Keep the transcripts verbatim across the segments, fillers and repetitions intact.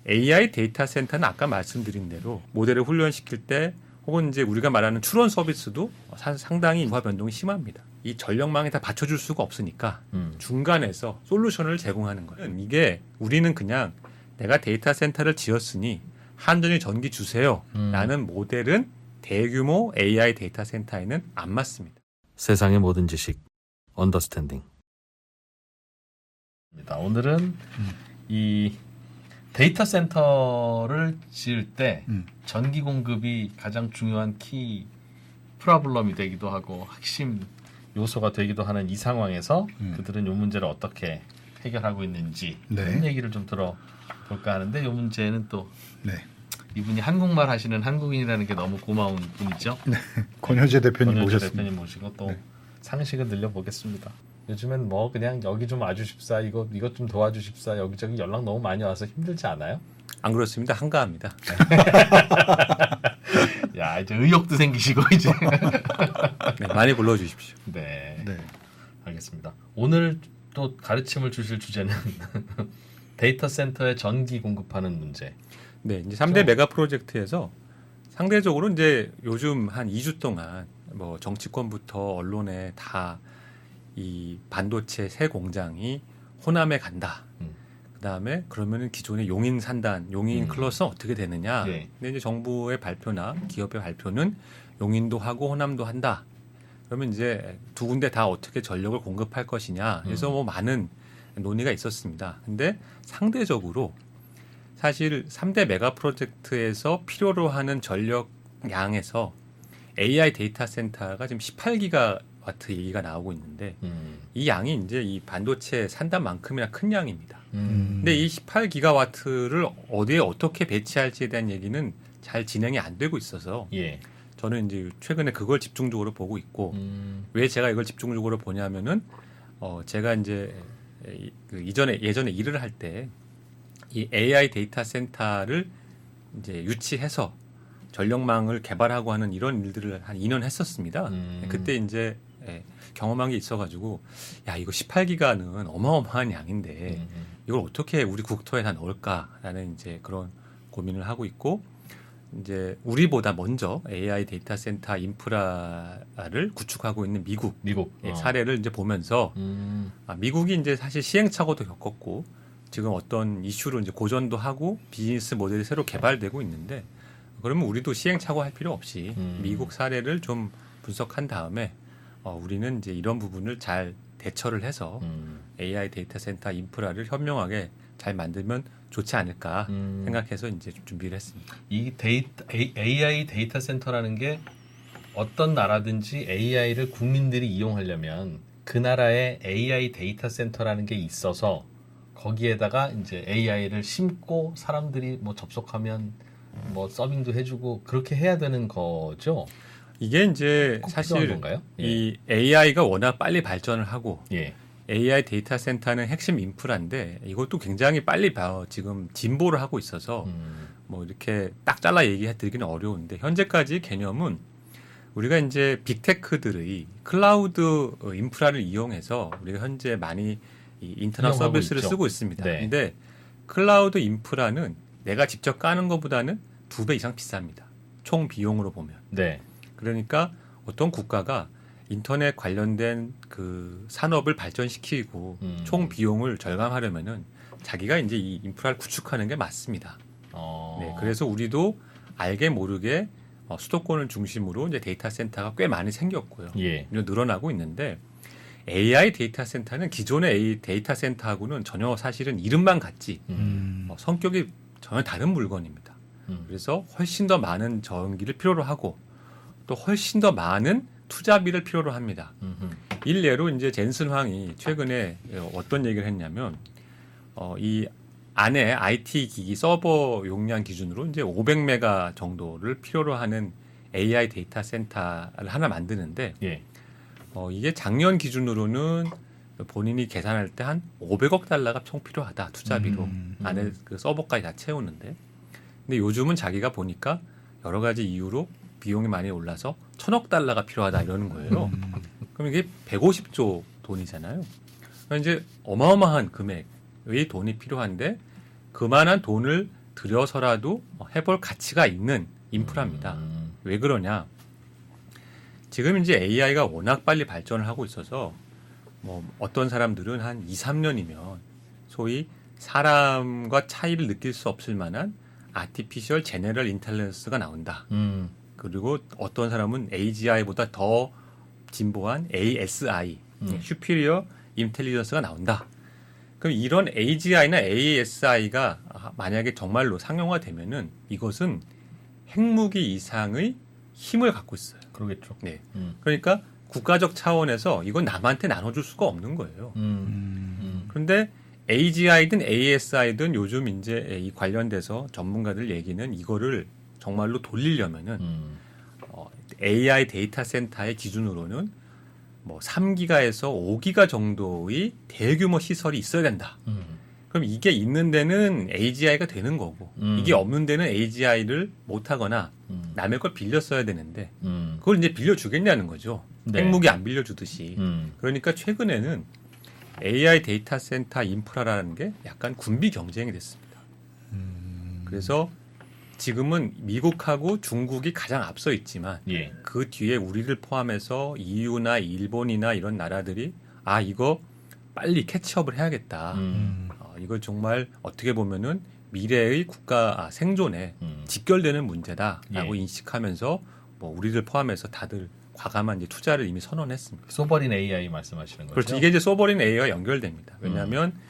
에이아이 데이터 센터는 아까 말씀드린 대로 모델을 훈련시킬 때 혹은 이제 우리가 말하는 추론 서비스도 상당히 부하 변동이 심합니다. 이 전력망에 다 받쳐줄 수가 없으니까 음. 중간에서 솔루션을 제공하는 거예요. 이게 우리는 그냥 내가 데이터 센터를 지었으니 한전이 전기 주세요 음. 라는 모델은 대규모 에이아이 데이터 센터에는 안 맞습니다. 세상의 모든 지식 언더스탠딩. 오늘은 음. 이 데이터 센터를 지을 때 음. 전기 공급이 가장 중요한 키 프로블럼이 되기도 하고 핵심 요소가 되기도 하는 이 상황에서 음. 그들은 이 문제를 어떻게 해결하고 있는지 네. 그런 얘기를 좀 들어볼까 하는데 이 문제는 또 네. 이분이 한국말 하시는 한국인이라는 게 너무 고마운 분이죠. 네. 권효재 대표님 권효재 모셨습니다. 대표님 모시고 또 네. 상식을 늘려보겠습니다. 요즘엔 뭐 그냥 여기 좀 와주십사, 이거 이것 좀 도와주십사, 여기저기 연락 너무 많이 와서 힘들지 않아요? 안 그렇습니다. 한가합니다. 야, 이제 의욕도 생기시고 이제 네, 많이 불러주십시오. 네, 네, 알겠습니다. 오늘 또 가르침을 주실 주제는 데이터 센터에 전기 공급하는 문제. 네, 이제 삼 대 저... 메가 프로젝트에서 상대적으로 이제 요즘 한 이 주 동안 뭐 정치권부터 언론에 다 이 반도체 새 공장이 호남에 간다. 음. 그다음에 그러면은 기존의 용인 산단, 용인 음. 클러스는 어떻게 되느냐. 네. 근데 이제 정부의 발표나 기업의 발표는 용인도 하고 호남도 한다. 그러면 이제 두 군데 다 어떻게 전력을 공급할 것이냐. 그래서 음. 뭐 많은 논의가 있었습니다. 근데 상대적으로 사실 삼 대 메가 프로젝트에서 필요로 하는 전력 양에서 에이아이 데이터 센터가 지금 십팔 기가와트 얘기가 나오고 있는데 음. 이 양이 이제 이 반도체 산단만큼이나 큰 양입니다. 음. 근데 이 십팔 기가와트를 어디에 어떻게 배치할지에 대한 얘기는 잘 진행이 안 되고 있어서 예. 저는 이제 최근에 그걸 집중적으로 보고 있고 음. 왜 제가 이걸 집중적으로 보냐면은 어 제가 이제 그 이전에 예전에 일을 할 때 이 에이아이 데이터 센터를 이제 유치해서 전력망을 개발하고 하는 이런 일들을 한 이 년 했었습니다. 음. 그때 이제 예, 경험한 게 있어가지고 야 이거 십팔 기가는 어마어마한 양인데 음. 이걸 어떻게 우리 국토에 다 넣을까라는 이제 그런 고민을 하고 있고 이제 우리보다 먼저 에이아이 데이터 센터 인프라를 구축하고 있는 미국, 미국 예, 어. 사례를 이제 보면서 음. 아, 미국이 이제 사실 시행착오도 겪었고 지금 어떤 이슈로 이제 고전도 하고 비즈니스 모델이 새로 개발되고 있는데 그러면 우리도 시행착오 할 필요 없이 음. 미국 사례를 좀 분석한 다음에 어, 우리는 이제 이런 부분을 잘 대처를 해서 음. 에이아이 데이터 센터 인프라를 현명하게 잘 만들면 좋지 않을까 음. 생각해서 이제 좀 준비를 했습니다. 이 데이터, 에이아이 데이터 센터라는 게 어떤 나라든지 에이아이를 국민들이 이용하려면 그 나라에 에이아이 데이터 센터라는 게 있어서 거기에다가 이제 에이아이를 심고 사람들이 뭐 접속하면 뭐 서빙도 해주고 그렇게 해야 되는 거죠. 이게 이제 사실 이 예. 에이아이가 워낙 빨리 발전을 하고 예. 에이아이 데이터 센터는 핵심 인프라인데 이것도 굉장히 빨리 지금 진보를 하고 있어서 음. 뭐 이렇게 딱 잘라 얘기해드리기는 어려운데 현재까지 개념은 우리가 이제 빅테크들의 클라우드 인프라를 이용해서 우리가 현재 많이 이 인터넷 서비스를 있죠. 쓰고 있습니다. 네. 근데 클라우드 인프라는 내가 직접 까는 것보다는 두 배 이상 비쌉니다. 총 비용으로 보면. 네. 그러니까 어떤 국가가 인터넷 관련된 그 산업을 발전시키고 음. 총 비용을 절감하려면은 자기가 이제 이 인프라를 구축하는 게 맞습니다. 어. 네. 그래서 우리도 알게 모르게 어, 수도권을 중심으로 이제 데이터 센터가 꽤 많이 생겼고요. 예. 늘어나고 있는데 에이아이 데이터 센터는 기존의 A 데이터 센터하고는 전혀 사실은 이름만 같지 음. 어, 성격이 전혀 다른 물건입니다. 음. 그래서 훨씬 더 많은 전기를 필요로 하고 또 훨씬 더 많은 투자비를 필요로 합니다. 음흠. 일례로 이제 젠슨 황이 최근에 어떤 얘기를 했냐면 어, 이 안에 아이티 기기 서버 용량 기준으로 이제 오백 메가 정도를 필요로 하는 에이아이 데이터 센터를 하나 만드는데 예. 어, 이게 작년 기준으로는 본인이 계산할 때 한 오백억 달러가 총 필요하다. 투자비로. 음, 음. 안에 그 서버까지 다 채우는데. 근데 요즘은 자기가 보니까 여러 가지 이유로 비용이 많이 올라서 천억 달러가 필요하다 이러는 거예요. 음. 그럼 이게 백오십조 돈이잖아요. 그러니까 이제 어마어마한 금액의 돈이 필요한데 그만한 돈을 들여서라도 해볼 가치가 있는 인프라입니다. 음. 왜 그러냐? 지금 이제 에이아이가 워낙 빨리 발전을 하고 있어서 뭐 어떤 사람들은 한 이, 삼 년이면 소위 사람과 차이를 느낄 수 없을 만한 아티피셜 제너럴 인텔리전스가 나온다. 음. 그리고 어떤 사람은 에이지아이보다 더 진보한 에이에스아이, 음. 슈피리어 인텔리전스가 나온다. 그럼 이런 에이지아이나 에이에스아이가 만약에 정말로 상용화되면은 이것은 핵무기 이상의 힘을 갖고 있어요. 그러겠죠. 네. 음. 그러니까 국가적 차원에서 이건 남한테 나눠줄 수가 없는 거예요. 음. 음. 그런데 에이지아이든 에이에스아이든 요즘 이제 이 관련돼서 전문가들 얘기는 이거를 정말로 돌리려면은 음. 어, 에이아이 데이터 센터의 기준으로는 뭐 삼 기가에서 오 기가 정도의 대규모 시설이 있어야 된다. 음. 그럼 이게 있는 데는 에이지아이가 되는 거고 음. 이게 없는 데는 에이지아이를 못 하거나 음. 남의 걸 빌려 써야 되는데 음. 그걸 이제 빌려 주겠냐는 거죠. 네. 핵무기 안 빌려 주듯이. 음. 그러니까 최근에는 에이아이 데이터 센터 인프라라는 게 약간 군비 경쟁이 됐습니다. 음. 그래서 지금은 미국하고 중국이 가장 앞서 있지만 예. 그 뒤에 우리를 포함해서 이유나 일본이나 이런 나라들이 아 이거 빨리 캐치업을 해야겠다. 음. 어, 이거 정말 어떻게 보면은 미래의 국가 아, 생존에 음. 직결되는 문제다라고 예. 인식하면서 뭐 우리를 포함해서 다들 과감한 이제 투자를 이미 선언했습니다. 소버린 에이아이 말씀하시는 거죠? 그렇죠. 이게 이제 소버린 에이아이와 연결됩니다. 왜냐하면 음.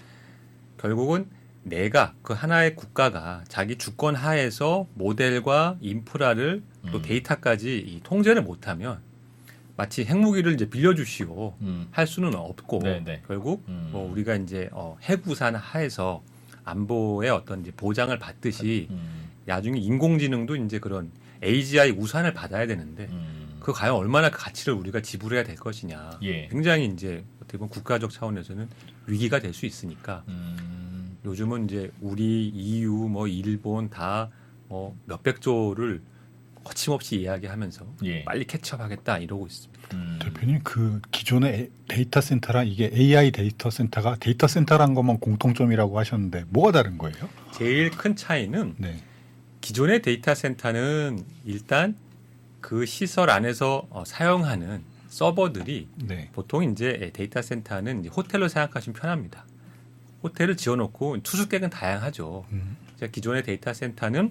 결국은 내가 그 하나의 국가가 자기 주권 하에서 모델과 인프라를 또 음. 데이터까지 이 통제를 못하면 마치 핵무기를 이제 빌려주시오 음. 할 수는 없고 네네. 결국 음. 뭐 우리가 이제 어, 핵우산 하에서 안보의 어떤 이제 보장을 받듯이 음. 나중에 인공지능도 이제 그런 에이지아이 우산을 받아야 되는데 음. 그 과연 얼마나 그 가치를 우리가 지불해야 될 것이냐. 예. 굉장히 이제 어떻게 보면 국가적 차원에서는 위기가 될 수 있으니까 음. 요즘은 이제 우리 이유 뭐 일본 다 뭐 몇백 조를 거침없이 이야기하면서 예. 빨리 캐치업하겠다 이러고 있습니다. 음. 대표님 그 기존의 데이터 센터랑 이게 에이아이 데이터 센터가 데이터 센터란 것만 공통점이라고 하셨는데 뭐가 다른 거예요? 제일 큰 차이는 네. 기존의 데이터 센터는 일단 그 시설 안에서 어, 사용하는 서버들이 네. 보통 이제 데이터 센터는 이제 호텔로 생각하시면 편합니다. 호텔을 지어놓고 투숙객은 다양하죠. 음. 기존의 데이터 센터는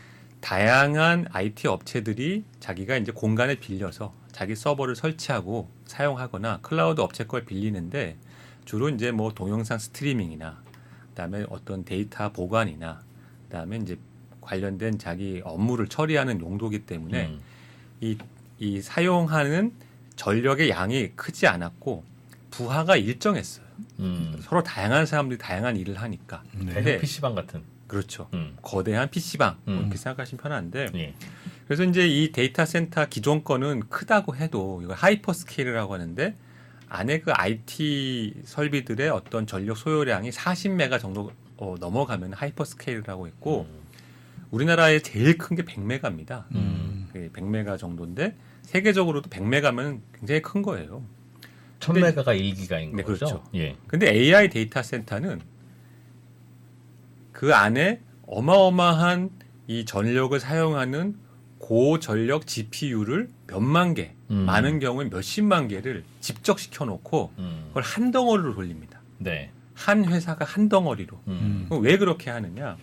다양한 아이티 업체들이 자기가 이제 공간을 빌려서 자기 서버를 설치하고 사용하거나 클라우드 업체 걸 빌리는데 주로 이제 뭐 동영상 스트리밍이나 그다음에 어떤 데이터 보관이나 그다음에 이제 관련된 자기 업무를 처리하는 용도이기 때문에 음. 이, 이 사용하는 전력의 양이 크지 않았고 부하가 일정했어요. 음. 서로 다양한 사람들이 다양한 일을 하니까. 네. 대형 피시방 같은. 그렇죠. 음. 거대한 피시방 음. 이렇게 생각하시면 편한데 예. 그래서 이제 이 데이터 센터 기존 거는 크다고 해도 이걸 하이퍼스케일이라고 하는데 안에 그 아이티 설비들의 어떤 전력 소요량이 사십 메가 정도 어, 넘어가면 하이퍼스케일이라고 했고 음. 우리나라에 제일 큰 게 백 메가입니다. 음. 백 메가 정도인데 세계적으로도 백 메가면 굉장히 큰 거예요. 천 메가가 일 기가인 네, 거죠? 그렇죠. 예. 근데 에이아이 데이터 센터는 그 안에 어마어마한 이 전력을 사용하는 고전력 지피유를 몇만 개, 음. 많은 경우에 몇십만 개를 집적시켜 놓고 음. 그걸 한 덩어리로 돌립니다. 네. 한 회사가 한 덩어리로. 음. 그럼 왜 그렇게 하느냐?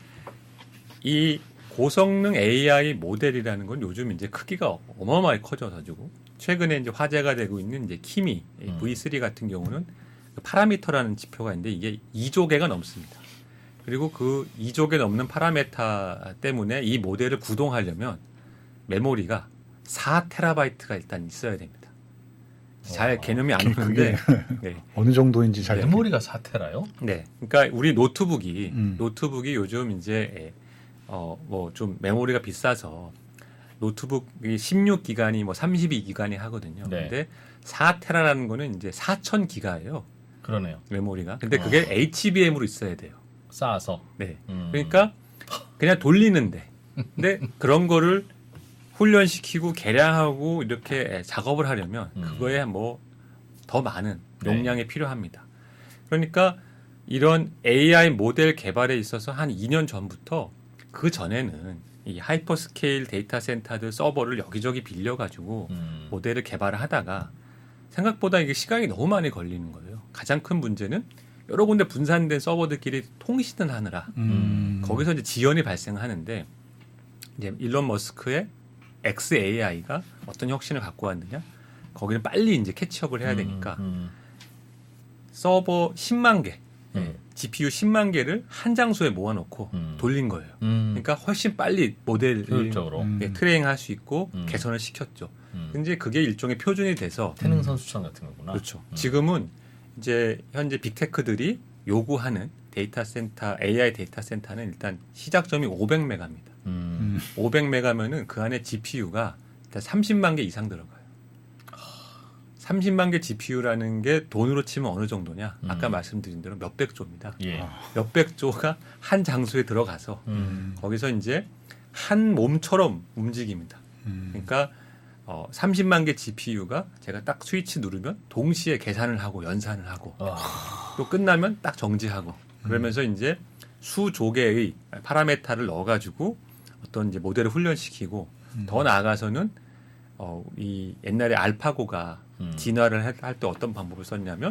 이 고성능 에이아이 모델이라는 건 요즘 이제 크기가 어마어마하게 커져가지고 최근에 이제 화제가 되고 있는 이제 키미 음. 브이 쓰리 같은 경우는 파라미터라는 지표가 있는데 이게 이조 개가 넘습니다. 그리고 그 이조 개 넘는 파라미터 때문에 이 모델을 구동하려면 메모리가 사 테라바이트가 일단 있어야 됩니다. 잘 어, 개념이 안 그게 오는데 네. 어느 정도인지 잘 메모리가 사 테라요? 네. 그러니까 우리 노트북이 음. 노트북이 요즘 이제 어 뭐 좀 메모리가 비싸서 노트북이 십육 기가니 뭐 삼십이 기가니 하거든요. 네. 근데 사 테라라는 거는 이제 사천 기가예요. 그러네요. 메모리가. 근데 그게 어. 에이치비엠으로 있어야 돼요. 쌓아서. 네. 음. 그러니까 그냥 돌리는데. 근데 그런 거를 훈련시키고 개량하고 이렇게 작업을 하려면 음. 그거에 뭐 더 많은 네. 용량이 필요합니다. 그러니까 이런 에이아이 모델 개발에 있어서 한 이 년 전부터 그 전에는 이 하이퍼스케일 데이터 센터들 서버를 여기저기 빌려가지고 음. 모델을 개발을 하다가 생각보다 이게 시간이 너무 많이 걸리는 거예요. 가장 큰 문제는 여러 군데 분산된 서버들끼리 통신을 하느라 음. 거기서 이제 지연이 발생하는데 이제 일론 머스크의 엑스에이아이가 어떤 혁신을 갖고 왔느냐? 거기는 빨리 이제 캐치업을 해야 되니까 음, 음. 서버 십만 개, 음. 예, 지피유 십만 개를 한 장소에 모아놓고 음. 돌린 거예요. 음. 그러니까 훨씬 빨리 모델을 효율적으로. 음. 예, 트레이닝할 수 있고 음. 개선을 시켰죠. 음. 근데 그게 일종의 표준이 돼서 태능 선수촌 같은 거구나. 그렇죠. 음. 지금은 이제 현재 빅테크들이 요구하는 데이터 센터, 에이아이 데이터 센터는 일단 시작점이 오백 메가입니다. 음. 음. 오백 메가면은 그 안에 지피유가 일단 삼십만 개 이상 들어가요. 삼십만 개 지피유라는 게 돈으로 치면 어느 정도냐? 아까 음. 말씀드린 대로 몇백 조입니다. 예. 아. 몇백 조가 한 장소에 들어가서 음. 거기서 이제 한 몸처럼 움직입니다. 음. 그러니까 어, 삼십만 개 지피유가 제가 딱 스위치 누르면 동시에 계산을 하고 연산을 하고 아. 또 끝나면 딱 정지하고 그러면서 이제 수조 개의 파라메타를 넣어가지고 어떤 이제 모델을 훈련시키고 음. 더 나아가서는 어, 이 옛날에 알파고가 음. 진화를 할 때 어떤 방법을 썼냐면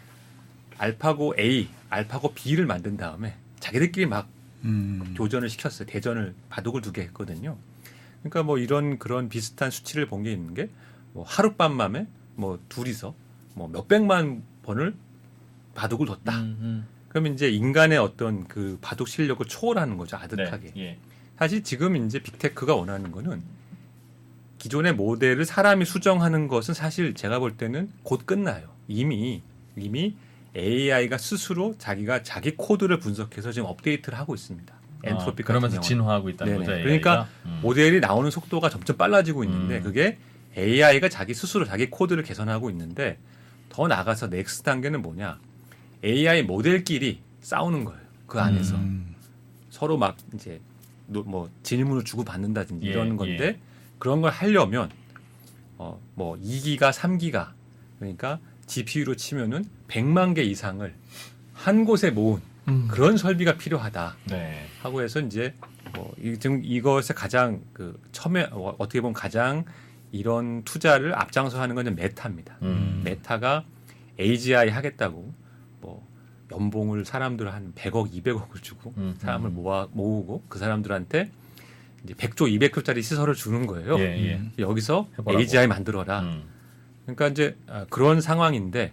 알파고 A, 알파고 B를 만든 다음에 자기들끼리 막 음. 교전을 시켰어요. 대전을 바둑을 두게 했거든요. 그러니까 뭐 이런 그런 비슷한 수치를 본 게 있는 게 뭐 하룻밤 만에 뭐 둘이서 뭐 몇백만 번을 바둑을 뒀다. 음, 음. 그러면 이제 인간의 어떤 그 바둑 실력을 초월하는 거죠. 아득하게. 네. 예. 사실 지금 이제 빅테크가 원하는 거는 기존의 모델을 사람이 수정하는 것은 사실 제가 볼 때는 곧 끝나요. 이미 이미 에이아이가 스스로 자기가 자기 코드를 분석해서 지금 업데이트를 하고 있습니다. 엔트로피 아, 같은 그러면서 경우는. 진화하고 있다는 네네. 거죠. 그러니까 에이아이가? 음. 모델이 나오는 속도가 점점 빨라지고 있는데 음. 그게 에이아이가 자기 스스로 자기 코드를 개선하고 있는데 더 나가서 넥스트 단계는 뭐냐? 에이아이 모델끼리 싸우는 거예요. 그 안에서 음. 서로 막 이제 노- 뭐 질문을 주고 받는다든지 예, 이러는 건데 예. 그런 걸 하려면 어 뭐 이 기가, 삼 기가 그러니까 지피유로 치면은 백만 개 이상을 한 곳에 모은 음. 그런 설비가 필요하다. 네. 하고 해서 이제 뭐 이- 지금 이것에 가장 그 처음에 어, 어떻게 보면 가장 이런 투자를 앞장서 하는 건 메타입니다. 음. 메타가 에이지아이 하겠다고 뭐 연봉을 사람들 한 백억, 이백억을 주고 음, 사람을 음. 모아 모으고 그 사람들한테 이제 백 조, 이백 조짜리 시설을 주는 거예요. 예, 예. 여기서 해보라고. 에이지아이 만들어라. 음. 그러니까 이제 아, 그런 상황인데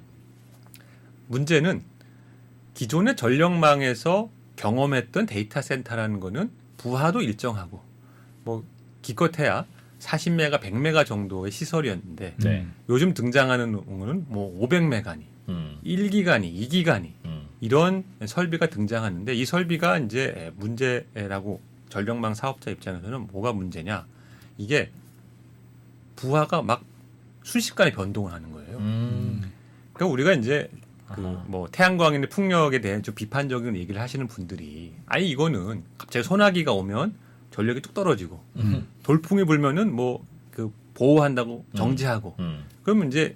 문제는 기존의 전력망에서 경험했던 데이터 센터라는 거는 부하도 일정하고 뭐 기껏해야 사십 메가, 백 메가 정도의 시설이었는데 네. 요즘 등장하는 놈은 뭐 오백 메가니, 음. 일 기가니, 이 기가니 음. 이런 설비가 등장하는데 이 설비가 이제 문제라고 전력망 사업자 입장에서는 뭐가 문제냐? 이게 부하가 막 순식간에 변동을 하는 거예요. 음. 그러니까 우리가 이제 그 아하. 뭐 태양광이나 풍력에 대한 좀 비판적인 얘기를 하시는 분들이 아니 이거는 갑자기 소나기가 오면 전력이 뚝 떨어지고 음. 돌풍이 불면은 뭐 그 보호한다고 정지하고 음. 그러면 이제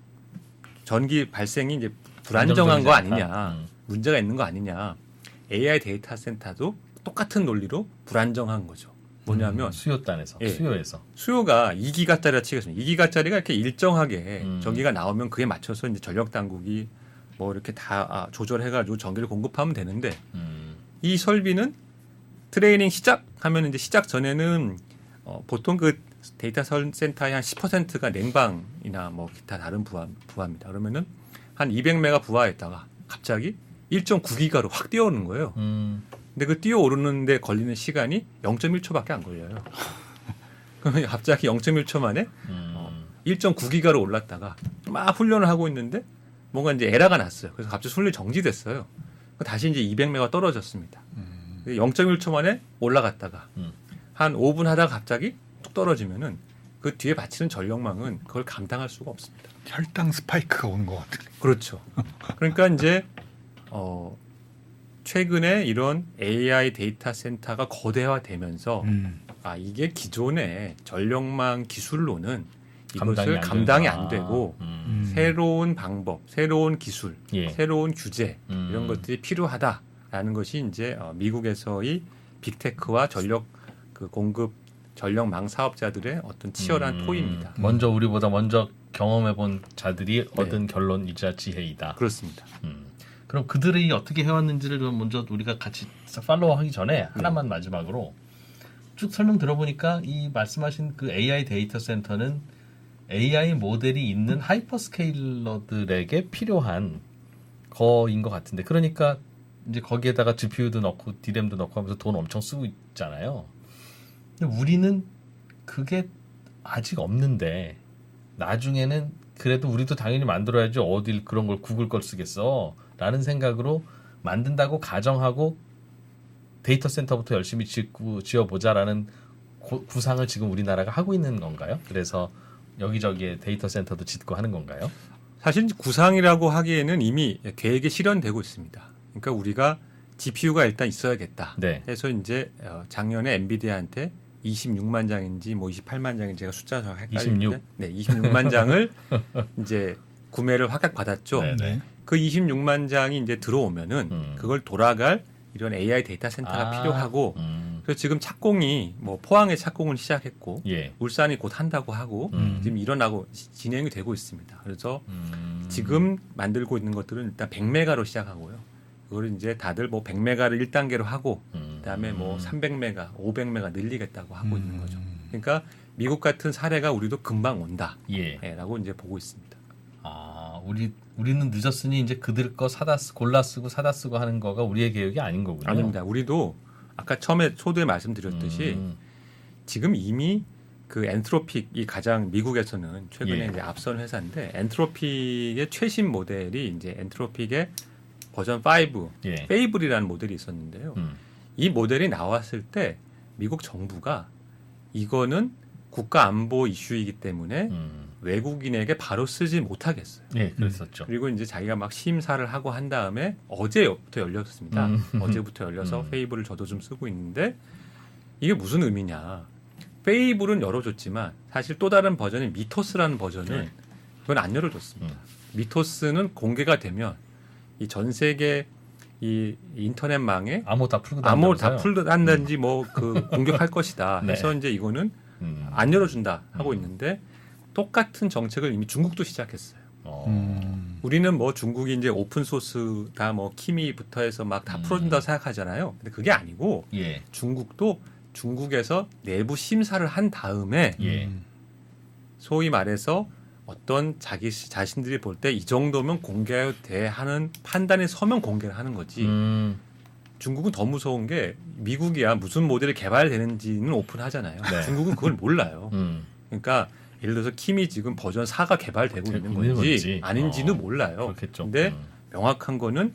전기 발생이 이제 불안정한 거 안정적이지 아니냐 않다. 음. 문제가 있는 거 아니냐 에이아이 데이터 센터도 똑같은 논리로 불안정한 거죠. 뭐냐면 수요단에서 예. 수요에서 수요가 이 기가짜리라 치겠습니다. 이 기가짜리가 이렇게 일정하게 음. 전기가 나오면 그에 맞춰서 이제 전력 당국이 뭐 이렇게 다 아, 조절해가지고 전기를 공급하면 되는데 음. 이 설비는 트레이닝 시작하면 이제 시작 전에는 어, 보통 그 데이터 센터의 한 십 퍼센트가 냉방이나 뭐 기타 다른 부하, 부하입니다. 그러면은 한 이백 메가 부하에다가 갑자기 일 점 구 기가로 확 뛰어오는 거예요. 음. 근데 그 뛰어오르는데 걸리는 시간이 영 점 일 초밖에 안 걸려요. 그러면 갑자기 영 점 일 초 만에 음. 일 점 구 기가로 올랐다가 막 훈련을 하고 있는데 뭔가 이제 에러가 났어요. 그래서 갑자기 훈련이 정지됐어요. 다시 이제 이백 메가 떨어졌습니다. 영 점 일 초 만에 올라갔다가 음. 한 오 분 하다가 갑자기 뚝 떨어지면은 그 뒤에 받치는 전력망은 그걸 감당할 수가 없습니다. 혈당 스파이크가 오는 것 같은. 그렇죠. 그러니까 이제 어 최근에 이런 에이아이 데이터 센터가 거대화되면서 음. 아 이게 기존의 전력망 기술로는 이것을 감당이 안, 감당이 안 되고 음. 새로운 방법, 새로운 기술, 예. 새로운 규제 음. 이런 것들이 필요하다라는 것이 이제 미국에서의 빅테크와 전력 그 공급 전력망 사업자들의 어떤 치열한 음. 토의입니다. 먼저 우리보다 먼저 경험해본 자들이 네. 얻은 결론이자 지혜이다. 그렇습니다. 음. 그럼 그들이 어떻게 해왔는지를 좀 먼저 우리가 같이 팔로우하기 전에 하나만 마지막으로 쭉 설명 들어보니까 이 말씀하신 그 에이아이 데이터 센터는 에이아이 모델이 있는 하이퍼스케일러들에게 필요한 거인 것 같은데, 그러니까 이제 거기에다가 지피유도 넣고 디램도 넣고 하면서 돈 엄청 쓰고 있잖아요. 근데 우리는 그게 아직 없는데 나중에는 그래도 우리도 당연히 만들어야지 어딜 그런 걸 구글 걸 쓰겠어 라는 생각으로 만든다고 가정하고 데이터 센터부터 열심히 짓고 지어보자라는 고, 구상을 지금 우리나라가 하고 있는 건가요? 그래서 여기저기에 데이터 센터도 짓고 하는 건가요? 사실 구상이라고 하기에는 이미 계획이 실현되고 있습니다. 그러니까 우리가 지피유가 일단 있어야겠다 네. 해서 이제 작년에 엔비디아한테 이십육만 장인지 뭐 이십팔만 장인지 제가 숫자 정확히 헷갈리는데 이십육. 네, 이십육만 장을 이제 구매를 확약 받았죠. 네, 네. 그 이십육만 장이 이제 들어오면은 음. 그걸 돌아갈 이런 에이아이 데이터 센터가 아, 필요하고 음. 그래서 지금 착공이 뭐 포항에 착공을 시작했고 예. 울산이 곧 한다고 하고 음. 지금 일어나고 진행이 되고 있습니다. 그래서 음. 지금 만들고 있는 것들은 일단 백 메가로 시작하고요. 그걸 이제 다들 뭐 백 메가를 일 단계로 하고 음. 그다음에 뭐 삼백 메가, 오백 메가 늘리겠다고 하고 음. 있는 거죠. 그러니까 미국 같은 사례가 우리도 금방 온다라고 예. 이제 보고 있습니다. 아, 우리 우리는 늦었으니 이제 그들 거 사다 쓰, 골라 쓰고 사다 쓰고 하는 거가 우리의 계획이 아닌 거군요. 아닙니다. 우리도 아까 처음에 초두에 말씀드렸듯이 음. 지금 이미 그 엔트로픽이 가장 미국에서는 최근에 예. 이제 앞선 회사인데 엔트로픽의 최신 모델이 이제 엔트로픽의 버전 오, 예. 페이블이라는 모델이 있었는데요. 음. 이 모델이 나왔을 때 미국 정부가 이거는 국가 안보 이슈이기 때문에 음. 외국인에게 바로 쓰지 못하겠어요. 예, 그랬었죠. 그리고 이제 자기가 막 심사를 하고 한 다음에 어제부터 열렸습니다. 음. 어제부터 열려서 음. 페이블을 저도 좀 쓰고 있는데 이게 무슨 의미냐. 페이블은 열어줬지만 사실 또 다른 버전인 미토스라는 버전은 네. 그건 안 열어줬습니다. 음. 미토스는 공개가 되면 이 전 세계 이 인터넷망에 암호 다 풀고 암호 다 다닌다면서요? 풀고 한다든지 뭐 그 공격할 것이다 네. 해서 이제 이거는 음. 안 열어준다 하고 음. 있는데 똑같은 정책을 이미 중국도 시작했어요. 어. 음. 우리는 뭐 중국이 이제 오픈 소스다 뭐 키미부터 해서 막 다 음. 풀어준다고 생각하잖아요. 근데 그게 아니고 예. 중국도 중국에서 내부 심사를 한 다음에 예. 음. 소위 말해서 어떤 자기 시- 자신들이 볼 때 이 정도면 공개해도 돼 하는 판단에 서면 공개를 하는 거지. 음. 중국은 더 무서운 게 미국이야 무슨 모델이 개발되는지는 오픈하잖아요. 네. 중국은 그걸 몰라요. 음. 그러니까 예를 들어서 킴이 지금 버전 사가 개발되고 있는 있는 건지 건지. 아닌지는 어, 몰라요. 그렇겠죠. 근데 음. 명확한 거는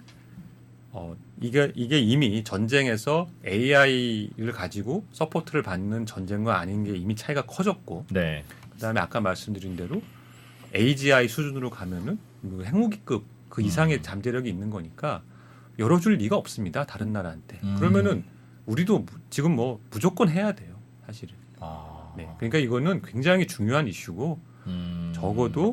어 이게 이게 이미 전쟁에서 에이아이를 가지고 서포트를 받는 전쟁과 아닌 게 이미 차이가 커졌고 네. 그다음에 아까 말씀드린 대로 에이지아이 수준으로 가면은 뭐 핵무기급 그 이상의 음. 잠재력이 있는 거니까 열어줄 리가 없습니다. 다른 나라한테. 음. 그러면은 우리도 무- 지금 뭐 무조건 해야 돼요. 사실은. 아. 네. 그러니까 이거는 굉장히 중요한 이슈고 음. 적어도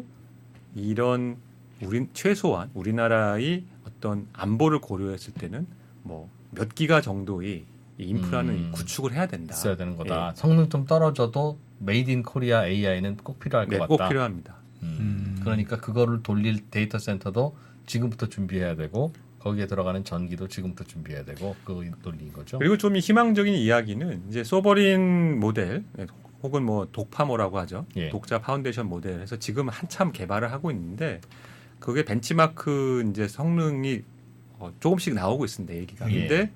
이런 우리 최소한 우리나라의 어떤 안보를 고려했을 때는 뭐 몇 기가 정도의 이 인프라는 음. 구축을 해야 된다. 있어야 되는 거다. 예. 성능 좀 떨어져도 메이드 인 코리아 에이아이는 꼭 필요할 네, 것 꼭 같다. 필요합니다. 음. 음. 그러니까 그거를 돌릴 데이터 센터도 지금부터 준비해야 되고 거기에 들어가는 전기도 지금부터 준비해야 되고 그 논리인 거죠. 그리고 좀 희망적인 이야기는 이제 소버린 모델 혹은 뭐 독파모라고 하죠. 예. 독자 파운데이션 모델에서 지금 한참 개발을 하고 있는데 그게 벤치마크 이제 성능이 어, 조금씩 나오고 있습니다. 얘기가. 예. 근데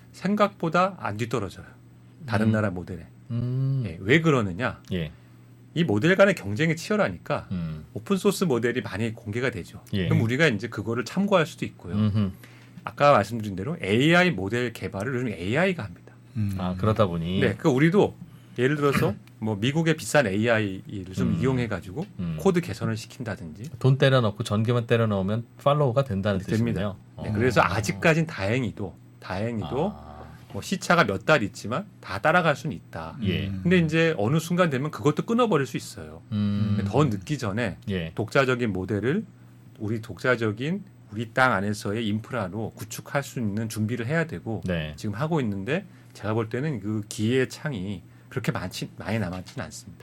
생각보다 안 뒤떨어져요. 다른 음. 나라 모델에. 음. 예, 왜 그러느냐? 예. 이 모델 간의 경쟁이 치열하니까 음. 오픈 소스 모델이 많이 공개가 되죠. 예. 그럼 우리가 이제 그거를 참고할 수도 있고요. 음흠. 아까 말씀드린 대로 에이아이 모델 개발을 요즘 에이아이가 합니다. 음. 아 그러다 보니 네, 그 우리도 예를 들어서 뭐 미국의 비싼 에이아이를 좀 음. 이용해 가지고 음. 코드 개선을 시킨다든지 돈 때려 넣고 전기만 때려 넣으면 팔로우가 된다는 됩니다. 뜻이군요. 네, 어. 그래서 아직까진 다행히도 다행히도 아. 뭐 시차가 몇 달 있지만 다 따라갈 수는 있다. 예. 근데 이제 어느 순간 되면 그것도 끊어버릴 수 있어요. 음. 더 늦기 전에 예. 독자적인 모델을 우리 독자적인 우리 땅 안에서의 인프라로 구축할 수 있는 준비를 해야 되고 네. 지금 하고 있는데 제가 볼 때는 그 기회의 창이 그렇게 많지 많이 남았지는 않습니다.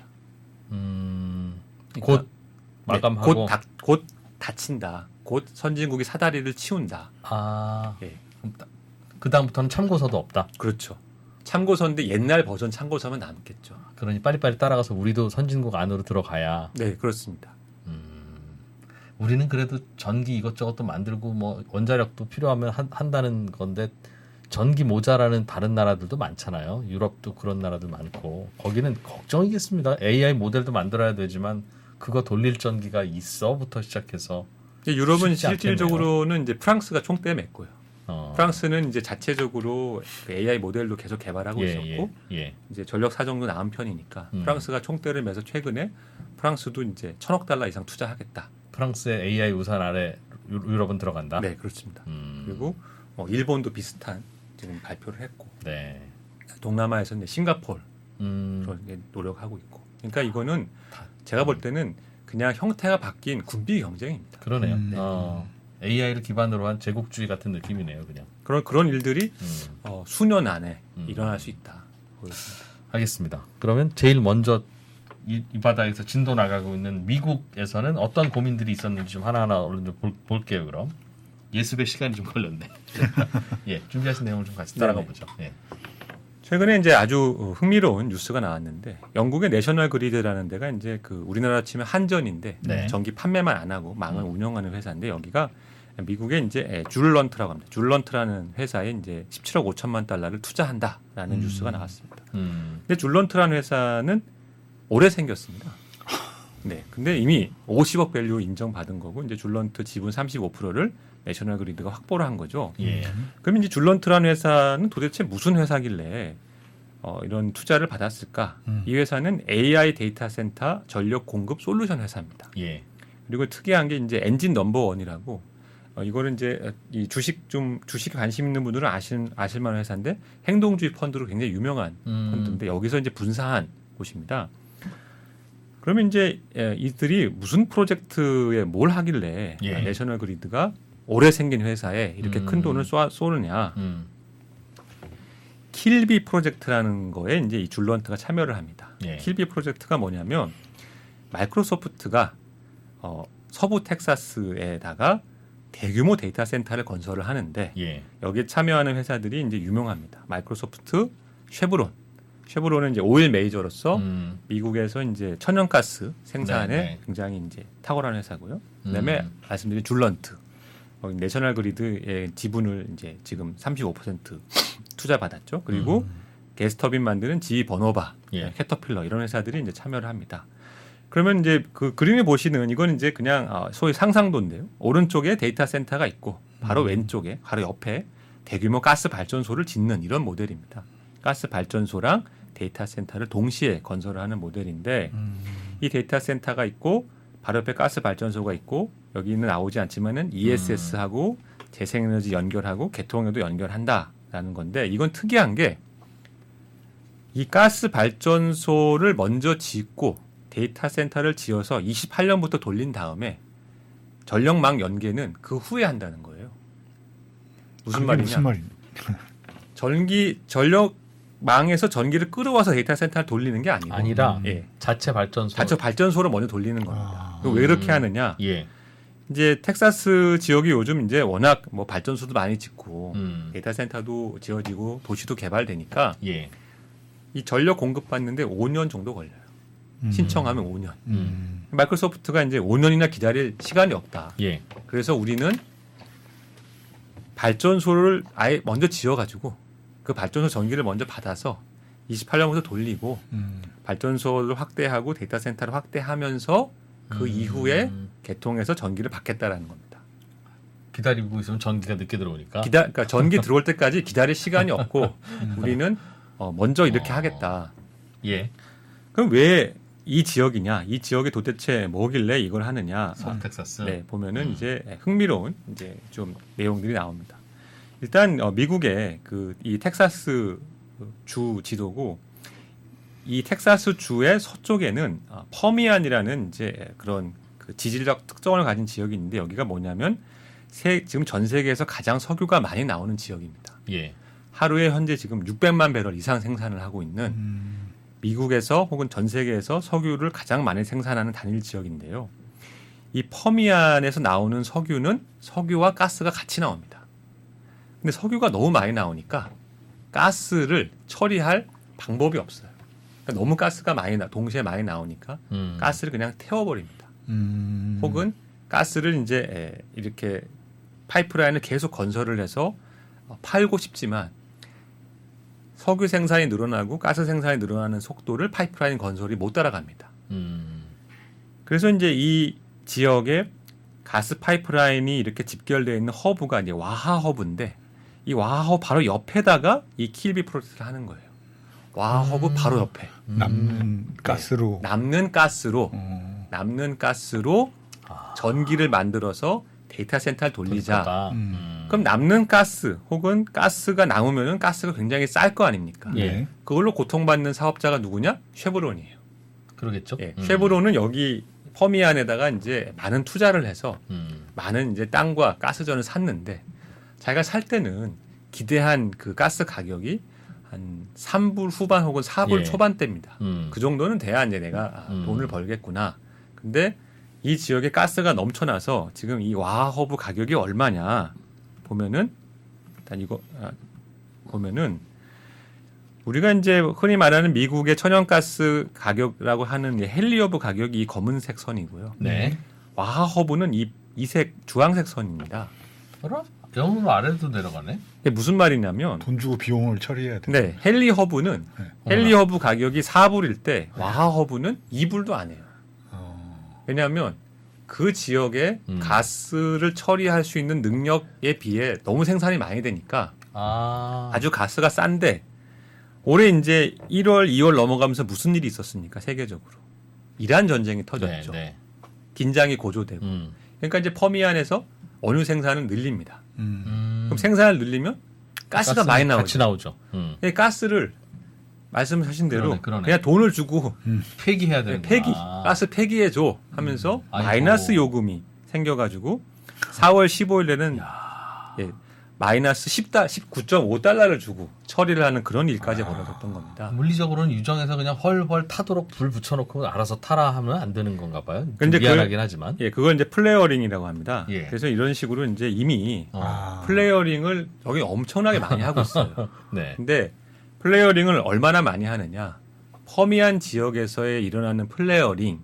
음. 그러니까 곧 마감하고 네, 곧, 다, 곧 닫힌다. 곧 선진국이 사다리를 치운다. 아. 예. 그 다음부터는 참고서도 없다. 그렇죠. 참고서인데 옛날 버전 참고서만 남겠죠. 그러니 빨리빨리 따라가서 우리도 선진국 안으로 들어가야. 네, 그렇습니다. 음. 우리는 그래도 전기 이것저것도 만들고 뭐 원자력도 필요하면 한, 한다는 건데 전기 모자라는 다른 나라들도 많잖아요. 유럽도 그런 나라들 많고 거기는 걱정이겠습니다. 에이아이 모델도 만들어야 되지만 그거 돌릴 전기가 있어부터 시작해서 이제 유럽은 쉽지 실질적으로는 이제 프랑스가 총대 맺고요. 어. 프랑스는 이제 자체적으로 에이아이 모델도 계속 개발하고 예, 있었고 예, 예. 이제 전력 사정도 나은 편이니까 음. 프랑스가 총대를 매서 최근에 프랑스도 이제 천억 달러 이상 투자하겠다. 프랑스의 에이아이 우산 아래 유, 유럽은 들어간다. 네, 그렇습니다. 음. 그리고 어, 일본도 비슷한 지금 발표를 했고 네. 동남아에서는 싱가포르 음. 그런 게 노력하고 있고. 그러니까 이거는 제가 볼 때는 그냥 형태가 바뀐 군비 경쟁입니다. 그러네요. 음. 어. 에이아이를 기반으로 한 제국주의 같은 느낌이네요, 그냥. 그런 그런 일들이 음. 어, 수년 안에 음. 일어날 수 있다. 보여집니다. 알겠습니다. 그러면 제일 먼저 이, 이 바닥에서 진도 나가고 있는 미국에서는 어떤 고민들이 있었는지 좀 하나하나 얼른 좀 볼, 볼게요. 그럼 예습의 시간이 좀 걸렸네. 예, 준비하신 내용을 좀 같이 따라가 보죠. 예. 최근에 이제 아주 흥미로운 뉴스가 나왔는데 영국의 내셔널 그리드라는 데가 이제 그 우리나라 치면 한전인데 네. 전기 판매만 안 하고 망을 음. 운영하는 회사인데 여기가 미국의 이제 줄런트라고 합니다. 줄런트라는 회사에 이제 십칠억 오천만 달러를 투자한다라는 음. 뉴스가 나왔습니다. 음. 근데 줄런트라는 회사는 올해 생겼습니다. 네. 근데 이미 오십억 밸류 인정받은 거고 이제 줄런트 지분 삼십오 퍼센트를 내셔널 그리드가 확보를 한 거죠. 예. 그럼 이제 줄런트라는 회사는 도대체 무슨 회사길래 어, 이런 투자를 받았을까? 음. 이 회사는 에이아이 데이터 센터 전력 공급 솔루션 회사입니다. 예. 그리고 특이한 게 이제 엔진 넘버 원이라고 어, 이거는 이제 이 주식 좀 주식 관심 있는 분들은 아실 아실 만한 회사인데 행동주의 펀드로 굉장히 유명한 음. 펀드인데 여기서 이제 분사한 곳입니다. 그러면 이제 예, 이들이 무슨 프로젝트에 뭘 하길래 예. 내셔널 그리드가 올해 생긴 회사에 이렇게 음. 큰 돈을 쏘, 쏘느냐? 음. 킬비 프로젝트라는 거에 이제 이 줄런트가 참여를 합니다. 예. 킬비 프로젝트가 뭐냐면 마이크로소프트가 어, 서부 텍사스에다가 대규모 데이터 센터를 건설을 하는데 예. 여기에 참여하는 회사들이 이제 유명합니다. 마이크로소프트, 쉐브론. 쉐브론은 이제 오일 메이저로서 음. 미국에서 이제 천연가스 생산에 네, 네. 굉장히 이제 탁월한 회사고요. 그다음에 음. 말씀드린 줄런트, 어, 내셔널 그리드의 지분을 이제 지금 삼십오 퍼센트 투자 받았죠. 그리고 음. 게스터빈 만드는 지이 버노바, 예. 캐터필러 이런 회사들이 이제 참여를 합니다. 그러면 이제 그 그림에 보시는 이건 이제 그냥 어, 소위 상상도인데요. 오른쪽에 데이터 센터가 있고 바로 음. 왼쪽에 바로 옆에 대규모 가스 발전소를 짓는 이런 모델입니다. 가스 발전소랑 데이터 센터를 동시에 건설하는 모델인데 음. 이 데이터 센터가 있고 바로 옆에 가스 발전소가 있고 여기는 나오지 않지만은 이에스에스하고 재생에너지 연결하고 개통에도 연결한다라는 건데 이건 특이한 게 이 가스 발전소를 먼저 짓고 데이터 센터를 지어서 이십팔 년부터 돌린 다음에 전력망 연계는 그 후에 한다는 거예요. 무슨 그게 말이냐? 무슨 말입니까? 전기 전력망에서 전기를 끌어와서 데이터 센터를 돌리는 게 아니고 아니라 예. 자체 발전소. 자체 발전소를 먼저 돌리는 겁니다. 아. 그거 왜 이렇게 음. 하느냐? 예. 이제 텍사스 지역이 요즘 이제 워낙 뭐 발전소도 많이 짓고 음. 데이터 센터도 지어지고 도시도 개발되니까 예. 이 전력 공급 받는데 오 년 정도 걸려요. 음. 신청하면 오 년. 음. 마이크로소프트가 이제 오 년이나 기다릴 시간이 없다. 예. 그래서 우리는 발전소를 아예 먼저 지어가지고 그 발전소 전기를 먼저 받아서 이십팔 년부터 돌리고 음. 발전소를 확대하고 데이터 센터를 확대하면서 그 음. 이후에 개통해서 전기를 받겠다라는 겁니다. 기다리고 있으면 전기가 늦게 들어오니까. 기다, 그러니까 전기 들어올 때까지 기다릴 시간이 없고 우리는 어, 먼저 이렇게 어. 하겠다. 예. 그럼 왜 이 지역이냐? 이 지역이 도대체 뭐길래 이걸 하느냐? 서부 텍사스. 네, 보면은 음. 이제 흥미로운 이제 좀 내용들이 나옵니다. 일단 어, 미국의 그 이 텍사스 주 지도고 이 텍사스 주의 서쪽에는 어, 퍼미안이라는 이제 그런 그 지질적 특성을 가진 지역이 있는데 여기가 뭐냐면 세, 지금 전 세계에서 가장 석유가 많이 나오는 지역입니다. 예. 하루에 현재 지금 육백만 배럴 이상 생산을 하고 있는 음. 미국에서 혹은 전 세계에서 석유를 가장 많이 생산하는 단일 지역인데요. 이 퍼미안에서 나오는 석유는 석유와 가스가 같이 나옵니다. 근데 석유가 너무 많이 나오니까 가스를 처리할 방법이 없어요. 그러니까 너무 가스가 많이 나, 동시에 많이 나오니까 음. 가스를 그냥 태워버립니다. 음. 혹은 가스를 이제 이렇게 파이프라인을 계속 건설을 해서 팔고 싶지만 석유 생산이 늘어나고 가스 생산이 늘어나는 속도를 파이프라인 건설이 못 따라갑니다. 음. 그래서 이제 이 지역에 가스 파이프라인이 이렇게 집결되어 있는 허브가 이제 와하 허브인데 이 와하 허브 바로 옆에다가 이 킬비 프로젝트를 하는 거예요. 와하 허브 음. 바로 옆에 남는 가스로. 남는 가스로 어. 남는 가스로 아. 전기를 만들어서 데이터 센터를 돌리자. 돌리자. 음. 음. 그럼 남는 가스 혹은 가스가 남으면은 가스가 굉장히 쌀 거 아닙니까? 예. 그걸로 고통받는 사업자가 누구냐? 쉐브론이에요. 그러겠죠. 예, 음. 쉐브론은 여기 퍼미안에다가 이제 많은 투자를 해서 음. 많은 이제 땅과 가스전을 샀는데 자기가 살 때는 기대한 그 가스 가격이 한 삼 불 후반 혹은 사 불 예. 초반대입니다. 음. 그 정도는 돼야 이제 내가 아, 음. 돈을 벌겠구나. 근데 이 지역에 가스가 넘쳐나서 지금 이 와하허브 가격이 얼마냐 보면은 일단 이거 아, 보면은 우리가 이제 흔히 말하는 미국의 천연가스 가격이라고 하는 이 헨리허브 가격이 이 검은색 선이고요. 네. 와하허브는 이 이색 주황색 선입니다. 그럼 영으로 아래도 내려가네. 이게 무슨 말이냐면 돈 주고 비용을 처리해야 돼. 네, 헨리허브는 네. 헨리허브 가격이 사 불일 때 와하허브는 이 불도 안 해요. 어. 왜냐하면 그 지역에 음. 가스를 처리할 수 있는 능력에 비해 너무 생산이 많이 되니까 아. 아주 가스가 싼데 올해 이제 일월, 이월 넘어가면서 무슨 일이 있었습니까? 세계적으로. 이란 전쟁이 터졌죠. 네, 네. 긴장이 고조되고. 음. 그러니까 이제 퍼미안에서 원유 생산을 늘립니다. 음. 음. 그럼 생산을 늘리면 가스가 가스는 많이 나오죠. 같이 나오죠. 음. 이 가스를 말씀하신 대로 그러네, 그러네. 그냥 돈을 주고 폐기해야 되는 폐기, 가스 폐기해 줘 하면서 음. 아이고. 마이너스 요금이 생겨가지고 사월 십오일에는 예, 마이너스 십 달, 십구 점 오 달러를 주고 처리를 하는 그런 일까지 아. 벌어졌던 겁니다. 물리적으로는 유정해서 그냥 헐헐 타도록 불 붙여놓고 알아서 타라 하면 안 되는 건가 봐요. 좀 근데 그- 미안하긴 하지만. 예, 그걸 이제 플레어링이라고 합니다. 예. 그래서 이런 식으로 이제 이미 어. 아. 플레어링을 여기 엄청나게 많이 하고 있어요. 네. 근데 플레어링을 얼마나 많이 하느냐? 퍼미안 지역에서의 일어나는 플레어링을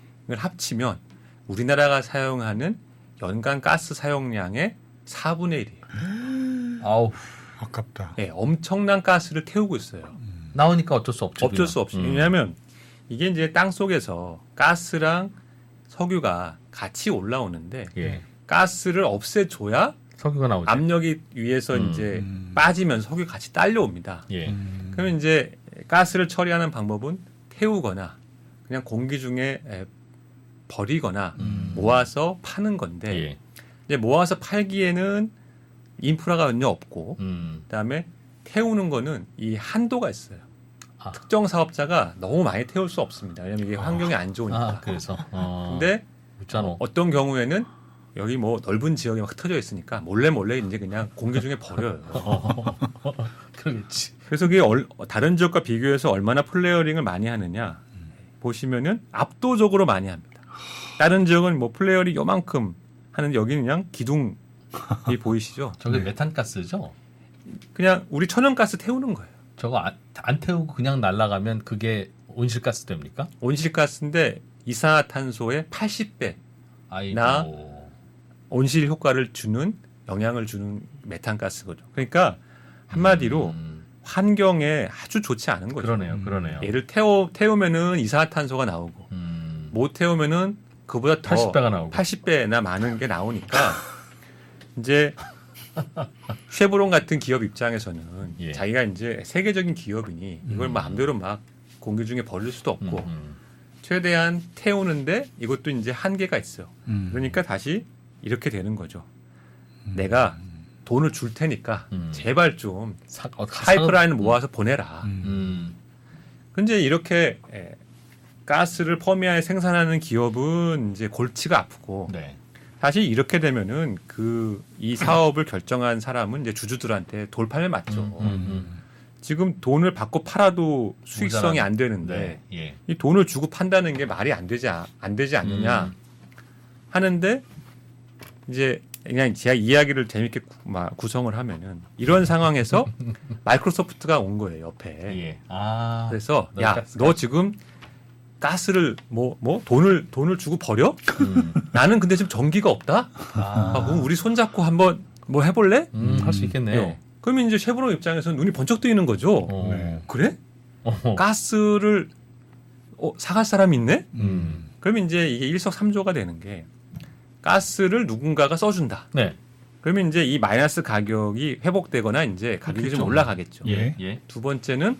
합치면 우리나라가 사용하는 연간 가스 사용량의 사분의 일이에요. 아우 아깝다. 예, 엄청난 가스를 태우고 있어요. 나오니까 어쩔 수 없죠. 어쩔 수 없이. 음. 왜냐하면 이게 이제 땅 속에서 가스랑 석유가 같이 올라오는데 예. 가스를 없애줘야 석유가 나오죠. 압력이 위에서 음. 이제 음. 빠지면 석유 같이 딸려옵니다. 예. 음. 그러면 이제 가스를 처리하는 방법은 태우거나 그냥 공기 중에 에, 버리거나 음. 모아서 파는 건데 예. 이제 모아서 팔기에는 인프라가 전혀 없고 음. 그다음에 태우는 거는 이 한도가 있어요. 아. 특정 사업자가 너무 많이 태울 수 없습니다. 왜냐하면 이게 환경이 안 좋으니까. 아, 그래서. 어. 근데 있잖아. 어떤 경우에는 여기 뭐 넓은 지역에 막 흩어져 있으니까 몰래 몰래 이제 그냥 공기 중에 버려요. 그러겠지. 그래서 그게 얼- 다른 지역과 비교해서 얼마나 플레어링을 많이 하느냐 보시면은 압도적으로 많이 합니다. 다른 지역은 뭐 플레어링 요만큼 하는데 여기는 그냥 기둥이 보이시죠? 저게 네. 메탄가스죠? 그냥 우리 천연가스 태우는 거예요. 저거 안, 안 태우고 그냥 날아가면 그게 온실가스 됩니까? 온실가스인데 이산화탄소의 팔십 배 아이고. 나 온실 효과를 주는 영향을 주는 메탄가스거든요. 그러니까 한마디로 음, 환경에 아주 좋지 않은 거죠. 그러네요, 그러네요. 얘를 태워 태우면은 이산화탄소가 나오고 음, 못 태우면은 그보다 더 팔십 배가 나오고. 팔십 배나 많은 게 나오니까 이제 쉐보론 같은 기업 입장에서는 예. 자기가 이제 세계적인 기업이니 이걸 음. 마음대로 막 공기 중에 버릴 수도 없고 음, 음. 최대한 태우는데 이것도 이제 한계가 있어요. 음. 그러니까 다시 이렇게 되는 거죠. 내가 돈을 줄 테니까 음. 제발 좀 사, 어, 파이프라인을 모아서 보내라. 음. 음. 근데 이렇게 에, 가스를 퍼미아에 생산하는 기업은 이제 골치가 아프고 네. 사실 이렇게 되면은 그 이 사업을 결정한 사람은 이제 주주들한테 돌팔매 맞죠. 음, 음, 음. 지금 돈을 받고 팔아도 수익성이 모자란- 안 되는데 네. 예. 이 돈을 주고 판다는 게 말이 안 되지 아- 안 되지 않느냐 음. 하는데 이제 그냥 제가 이야기를 재밌게 구, 막 구성을 하면은 이런 상황에서 마이크로소프트가 온 거예요 옆에. 예. 아. 그래서 너 야 가스, 너 가스. 지금 가스를 뭐 뭐 돈을 돈을 주고 버려? 음. 나는 근데 지금 전기가 없다. 아. 아, 그럼 우리 손잡고 한번 뭐 해볼래? 음, 할 수 있겠네요. 예. 그러면 이제 쉐보론 입장에서는 눈이 번쩍 뜨이는 거죠. 어. 네. 그래? 어. 가스를 어, 사갈 사람이 있네? 음. 그러면 이제 이게 일석삼조가 되는 게 가스를 누군가가 써준다. 네. 그러면 이제 이 마이너스 가격이 회복되거나 이제 가격이 좀 그렇죠. 올라가겠죠. 예. 예. 두 번째는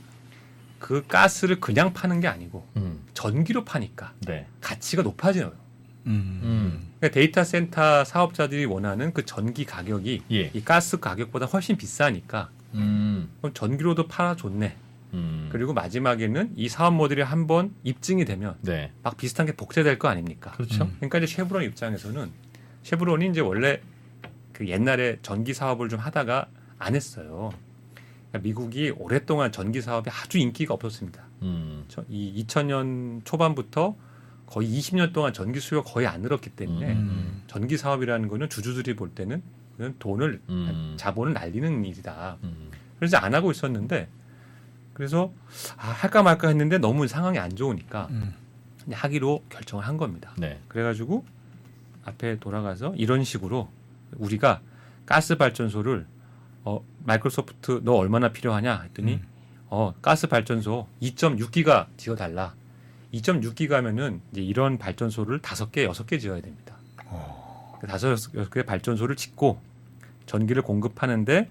그 가스를 그냥 파는 게 아니고 음. 전기로 파니까 네. 가치가 높아져요. 음. 음. 그러니까 데이터 센터 사업자들이 원하는 그 전기 가격이 예. 이 가스 가격보다 훨씬 비싸니까 음. 그럼 전기로도 팔아줬네. 음. 그리고 마지막에는 이 사업 모델이 한번 입증이 되면 네. 막 비슷한 게 복제될 거 아닙니까? 그렇죠. 음. 그러니까 이제 쉐브론 입장에서는 쉐브론이 이제 원래 그 옛날에 전기 사업을 좀 하다가 안 했어요. 그러니까 미국이 오랫동안 전기 사업이 아주 인기가 없었습니다. 음. 저- 이 이천 년 초반부터 거의 이십 년 동안 전기 수요가 거의 안 늘었기 때문에 음. 전기 사업이라는 거는 주주들이 볼 때는 그냥 돈을 음. 자본을 날리는 일이다. 음. 그래서 안 하고 있었는데 그래서 아, 할까 말까 했는데 너무 상황이 안 좋으니까 음. 그냥 하기로 결정을 한 겁니다. 네. 그래가지고 앞에 돌아가서 이런 식으로 우리가 가스 발전소를 어, 마이크로소프트 너 얼마나 필요하냐 했더니 음. 어, 가스 발전소 이 점 육 기가 지어달라. 이 점 육 기가면은 이제 이런 발전소를 다섯 개, 여섯 개 지어야 됩니다. 어. 다섯, 여섯 개 발전소를 짓고 전기를 공급하는데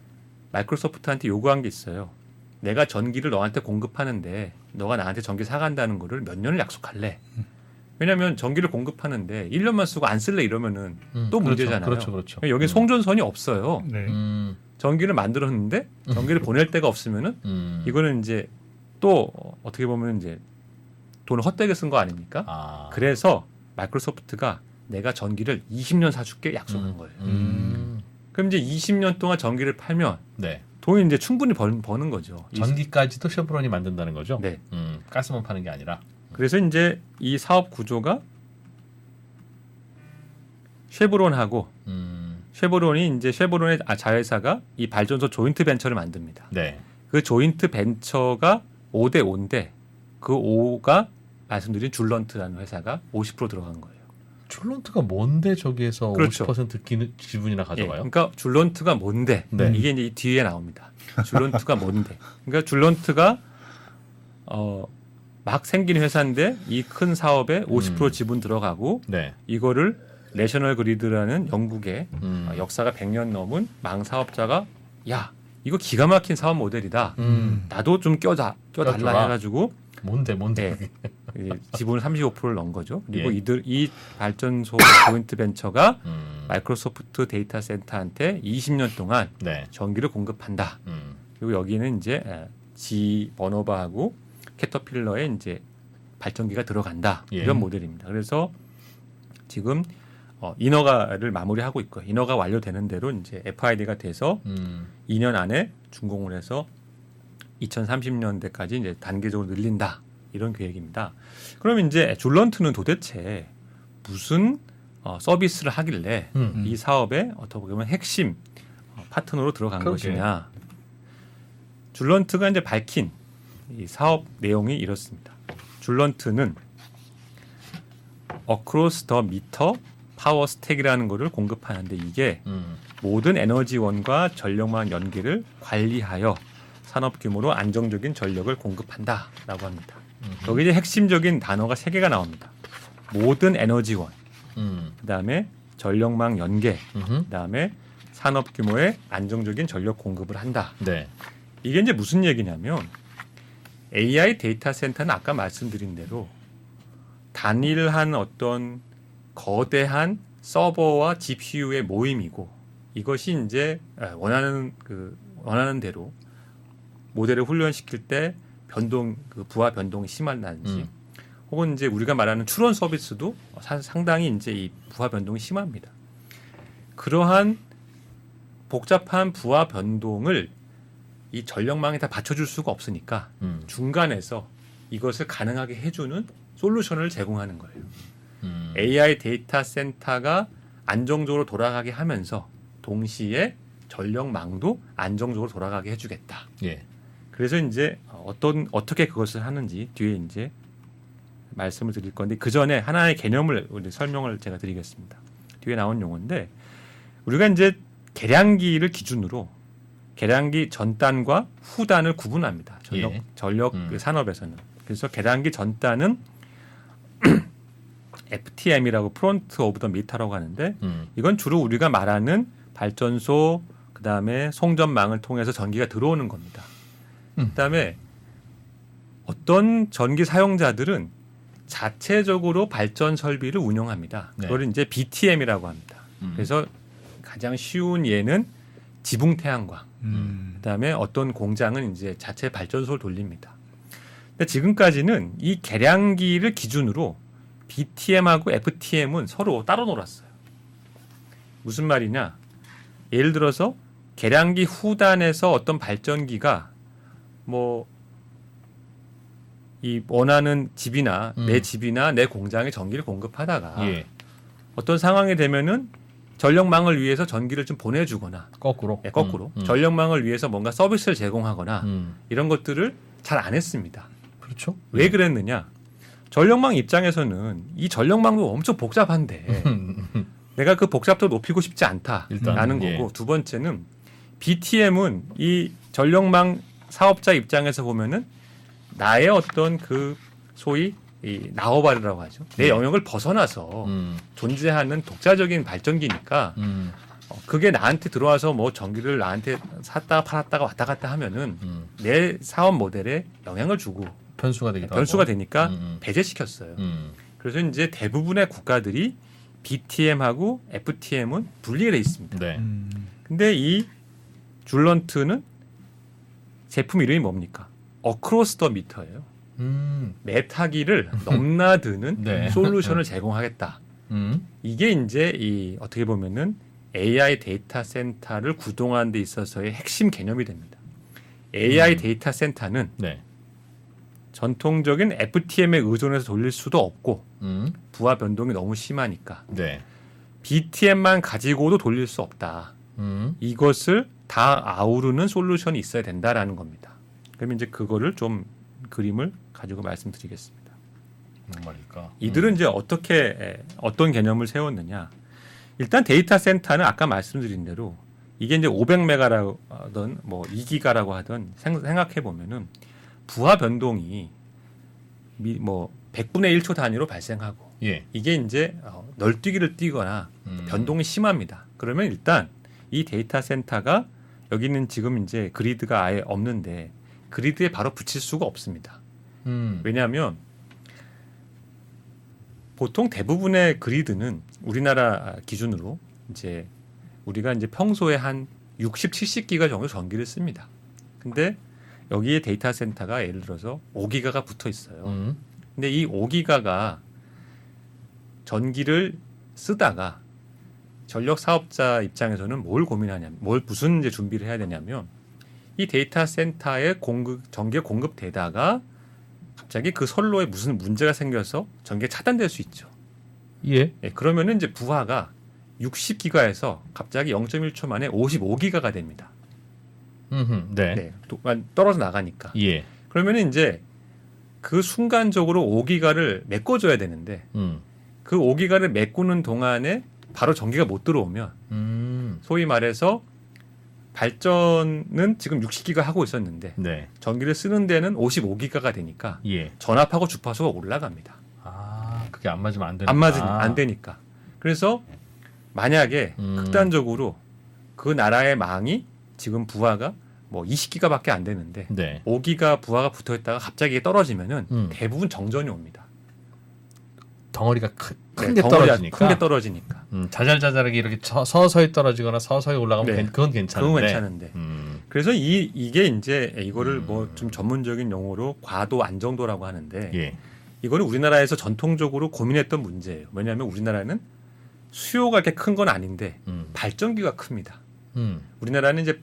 마이크로소프트한테 요구한 게 있어요. 내가 전기를 너한테 공급하는데 너가 나한테 전기 사간다는 거를 몇 년을 약속할래? 왜냐하면 전기를 공급하는데 일 년만 쓰고 안 쓸래 이러면은 음. 또 그렇죠. 문제잖아요. 그렇죠. 그렇죠. 여기 음. 송전선이 없어요. 네. 음. 전기를 만들었는데 전기를 보낼 데가 없으면은 음. 이거는 이제 또 어떻게 보면 이제 돈을 헛되게 쓴 거 아닙니까? 아. 그래서 마이크로소프트가 내가 전기를 이십 년 사줄게 약속한 음. 거예요. 음. 그럼 이제 이십 년 동안 전기를 팔면 네. 돈이 이제 충분히 번, 버는 거죠. 전기까지도 쉐브론이 만든다는 거죠? 네. 음. 가스만 파는 게 아니라. 그래서 이제 이 사업 구조가 쉐브론하고 음. 쉐브론이 이제 쉐브론의 아, 자회사가 이 발전소 조인트 벤처를 만듭니다. 네. 그 조인트 벤처가 오 대 오인데 그 오가 말씀드린 줄런트라는 회사가 오십 퍼센트 들어간 거예요. 줄런트가 뭔데 저기에서 그렇죠. 오십 퍼센트 기, 지분이나 예, 가져가요? 그러니까 줄런트가 뭔데? 네. 이게 이제 이 뒤에 나옵니다. 줄런트가 뭔데? 그러니까 줄런트가 어, 막 생긴 회사인데 이 큰 사업에 오십 퍼센트 음. 지분 들어가고 네. 이거를 내셔널 그리드라는 영국의 음. 어, 역사가 백 년 넘은 망 사업자가 야 이거 기가 막힌 사업 모델이다. 음. 나도 좀 껴자 껴달라 껴줘라. 해가지고 뭔데 뭔데? 네. 이 지분을 삼십오 퍼센트를 넣은 거죠. 그리고 예. 이들 이 발전소 조인트 벤처가 음. 마이크로소프트 데이터 센터한테 이십 년 동안 네. 전기를 공급한다. 음. 그리고 여기는 이제 에, 지 버너바하고 캐터필러에 이제 발전기가 들어간다. 예. 이런 모델입니다. 그래서 지금 어, 인허가를 마무리하고 있고 인허가 완료되는 대로 이제 에프아이디가 돼서 음. 이 년 안에 준공을 해서 이천삼십 년대까지 이제 단계적으로 늘린다. 이런 계획입니다. 그럼 이제 줄런트는 도대체 무슨 어, 서비스를 하길래 음. 이 사업에 어떻게 보면 핵심 어, 파트너로 들어간 그러게. 것이냐. 줄런트가 이제 밝힌 이 사업 내용이 이렇습니다. 줄런트는 Across the Meter Power Stack이라는 것을 공급하는데 이게 음. 모든 에너지원과 전력망 연계를 관리하여 산업 규모로 안정적인 전력을 공급한다라고 합니다. 음흠. 여기 이제 핵심적인 단어가 세 개가 나옵니다. 모든 에너지원, 음. 그다음에 전력망 연계, 음흠. 그다음에 산업 규모의 안정적인 전력 공급을 한다. 네. 이게 이제 무슨 얘기냐면 에이아이 데이터 센터는 아까 말씀드린 대로 단일한 어떤 거대한 서버와 지피유의 모임이고 이것이 이제 원하는 그 원하는 대로 모델을 훈련시킬 때 변동 그 부하 변동이 심하다든지 음. 혹은 이제 우리가 말하는 추론 서비스도 상당히 이제 이 부하 변동이 심합니다. 그러한 복잡한 부하 변동을 이 전력망에 다 받쳐줄 수가 없으니까 음. 중간에서 이것을 가능하게 해주는 솔루션을 제공하는 거예요. 음. 에이아이 데이터 센터가 안정적으로 돌아가게 하면서 동시에 전력망도 안정적으로 돌아가게 해주겠다. 예. 그래서 이제 어떤 어떻게 그것을 하는지 뒤에 이제 말씀을 드릴 건데 그 전에 하나의 개념을 우리 설명을 제가 드리겠습니다. 뒤에 나온 용어인데 우리가 이제 계량기를 기준으로 계량기 전단과 후단을 구분합니다. 전력 예. 전력 음. 그 산업에서는 그래서 계량기 전단은 에프티엠이라고 프론트 오브 더 미터라고 하는데 음. 이건 주로 우리가 말하는 발전소 그다음에 송전망을 통해서 전기가 들어오는 겁니다. 음. 그다음에 어떤 전기 사용자들은 자체적으로 발전 설비를 운영합니다. 네. 그걸 이제 비티엠이라고 합니다. 음. 그래서 가장 쉬운 예는 지붕 태양광. 음. 그다음에 어떤 공장은 이제 자체 발전소를 돌립니다. 근데 지금까지는 이 계량기를 기준으로 비티엠하고 에프티엠은 서로 따로 놀았어요. 무슨 말이냐? 예를 들어서 계량기 후단에서 어떤 발전기가 뭐 이 원하는 집이나 음. 내 집이나 내 공장에 전기를 공급하다가 예. 어떤 상황이 되면은 전력망을 위해서 전기를 좀 보내주거나 거꾸로. 예, 거꾸로 음. 음. 전력망을 위해서 뭔가 서비스를 제공하거나 음. 이런 것들을 잘 안 했습니다. 그렇죠. 왜 그랬느냐? 전력망 입장에서는 이 전력망도 엄청 복잡한데 내가 그 복잡도 높이고 싶지 않다라는 일단, 예. 거고 두 번째는 비티엠은 이 전력망 사업자 입장에서 보면은 나의 어떤 그 소위 이 나우바르라고 하죠. 내 네. 영역을 벗어나서 음. 존재하는 독자적인 발전기니까 음. 어, 그게 나한테 들어와서 뭐 전기를 나한테 샀다가 팔았다가 왔다 갔다 하면은 음. 내 사업 모델에 영향을 주고 변수가 되기도 변수가 하고. 되니까 음, 음. 배제시켰어요. 음. 그래서 이제 대부분의 국가들이 비티엠하고 에프티엠은 분리가 돼 있습니다. 네. 음. 근데 이 줄런트는 제품 이름이 뭡니까? 어크로스 더 미터예요. 음. 메타기를 넘나드는 네. 솔루션을 제공하겠다. 음. 이게 이제 이 어떻게 보면은 에이아이 데이터 센터를 구동하는 데 있어서의 핵심 개념이 됩니다. 에이아이 음. 데이터 센터는 네. 전통적인 에프티엠에 의존해서 돌릴 수도 없고 음. 부하 변동이 너무 심하니까 네. 비티엠만 가지고도 돌릴 수 없다. 음. 이것을 다 아우르는 솔루션이 있어야 된다라는 겁니다. 그러면 이제 그거를 좀 그림을 가지고 말씀드리겠습니다. 뭔 말일까? 이들은 이제 어떻게 에, 어떤 개념을 세웠느냐? 일단 데이터 센터는 아까 말씀드린 대로 이게 이제 오백 메가라고 하던 뭐 이 기가라고 하던 생각해 보면은 부하 변동이 미, 뭐 백분의 일 초 단위로 발생하고 예. 이게 이제 어, 널뛰기를 뛰거나 음. 변동이 심합니다. 그러면 일단 이 데이터 센터가 여기는 지금 이제 그리드가 아예 없는데 그리드에 바로 붙일 수가 없습니다. 음. 왜냐하면 보통 대부분의 그리드는 우리나라 기준으로 이제 우리가 이제 평소에 한 육십, 칠십 기가 정도 전기를 씁니다. 근데 여기에 데이터 센터가 예를 들어서 오 기가가 붙어 있어요. 음. 근데 이 오 기가가 전기를 쓰다가 전력 사업자 입장에서는 뭘 고민하냐면, 뭘 무슨 이제 준비를 해야 되냐면, 이 데이터 센터에 공급 전기가 공급되다가 갑자기 그 선로에 무슨 문제가 생겨서 전기가 차단될 수 있죠. 예. 예, 그러면은 이제 부하가 육십 기가에서 갑자기 영 점 일 초 만에 오십오 기가가 됩니다. 음. 네. 네, 또 떨어져 나가니까. 예. 그러면은 이제 그 순간적으로 오 기가를 메꿔줘야 되는데 음. 그 오 기가를 메꾸는 동안에 바로 전기가 못 들어오면 음. 소위 말해서 발전은 지금 육십 기가 하고 있었는데 네. 전기를 쓰는 데는 오십오 기가가 되니까 예. 전압하고 주파수가 올라갑니다. 아, 그게 안 맞으면 안 되는. 안 맞으니 안 되니까. 그래서 만약에 음. 극단적으로 그 나라의 망이 지금 부하가 뭐 이십 기가밖에 안 되는데 네. 오 기가 부하가 붙어 있다가 갑자기 떨어지면은 음. 대부분 정전이 옵니다. 덩어리가 큰 게 네, 덩어리가 떨어지니까. 큰 게 떨어지니까. 음, 자잘자잘하게 이렇게 서, 서서히 떨어지거나 서서히 올라가면 네. 괜- 그건 괜찮은데. 그건 괜찮은데. 음, 그래서 이 이게 이제 이거를 음. 뭐 좀 전문적인 용어로 과도 안정도라고 하는데 예. 이거는 우리나라에서 전통적으로 고민했던 문제예요. 왜냐하면 우리나라는 수요가 이렇게 큰 건 아닌데 음, 발전기가 큽니다. 음, 우리나라는 이제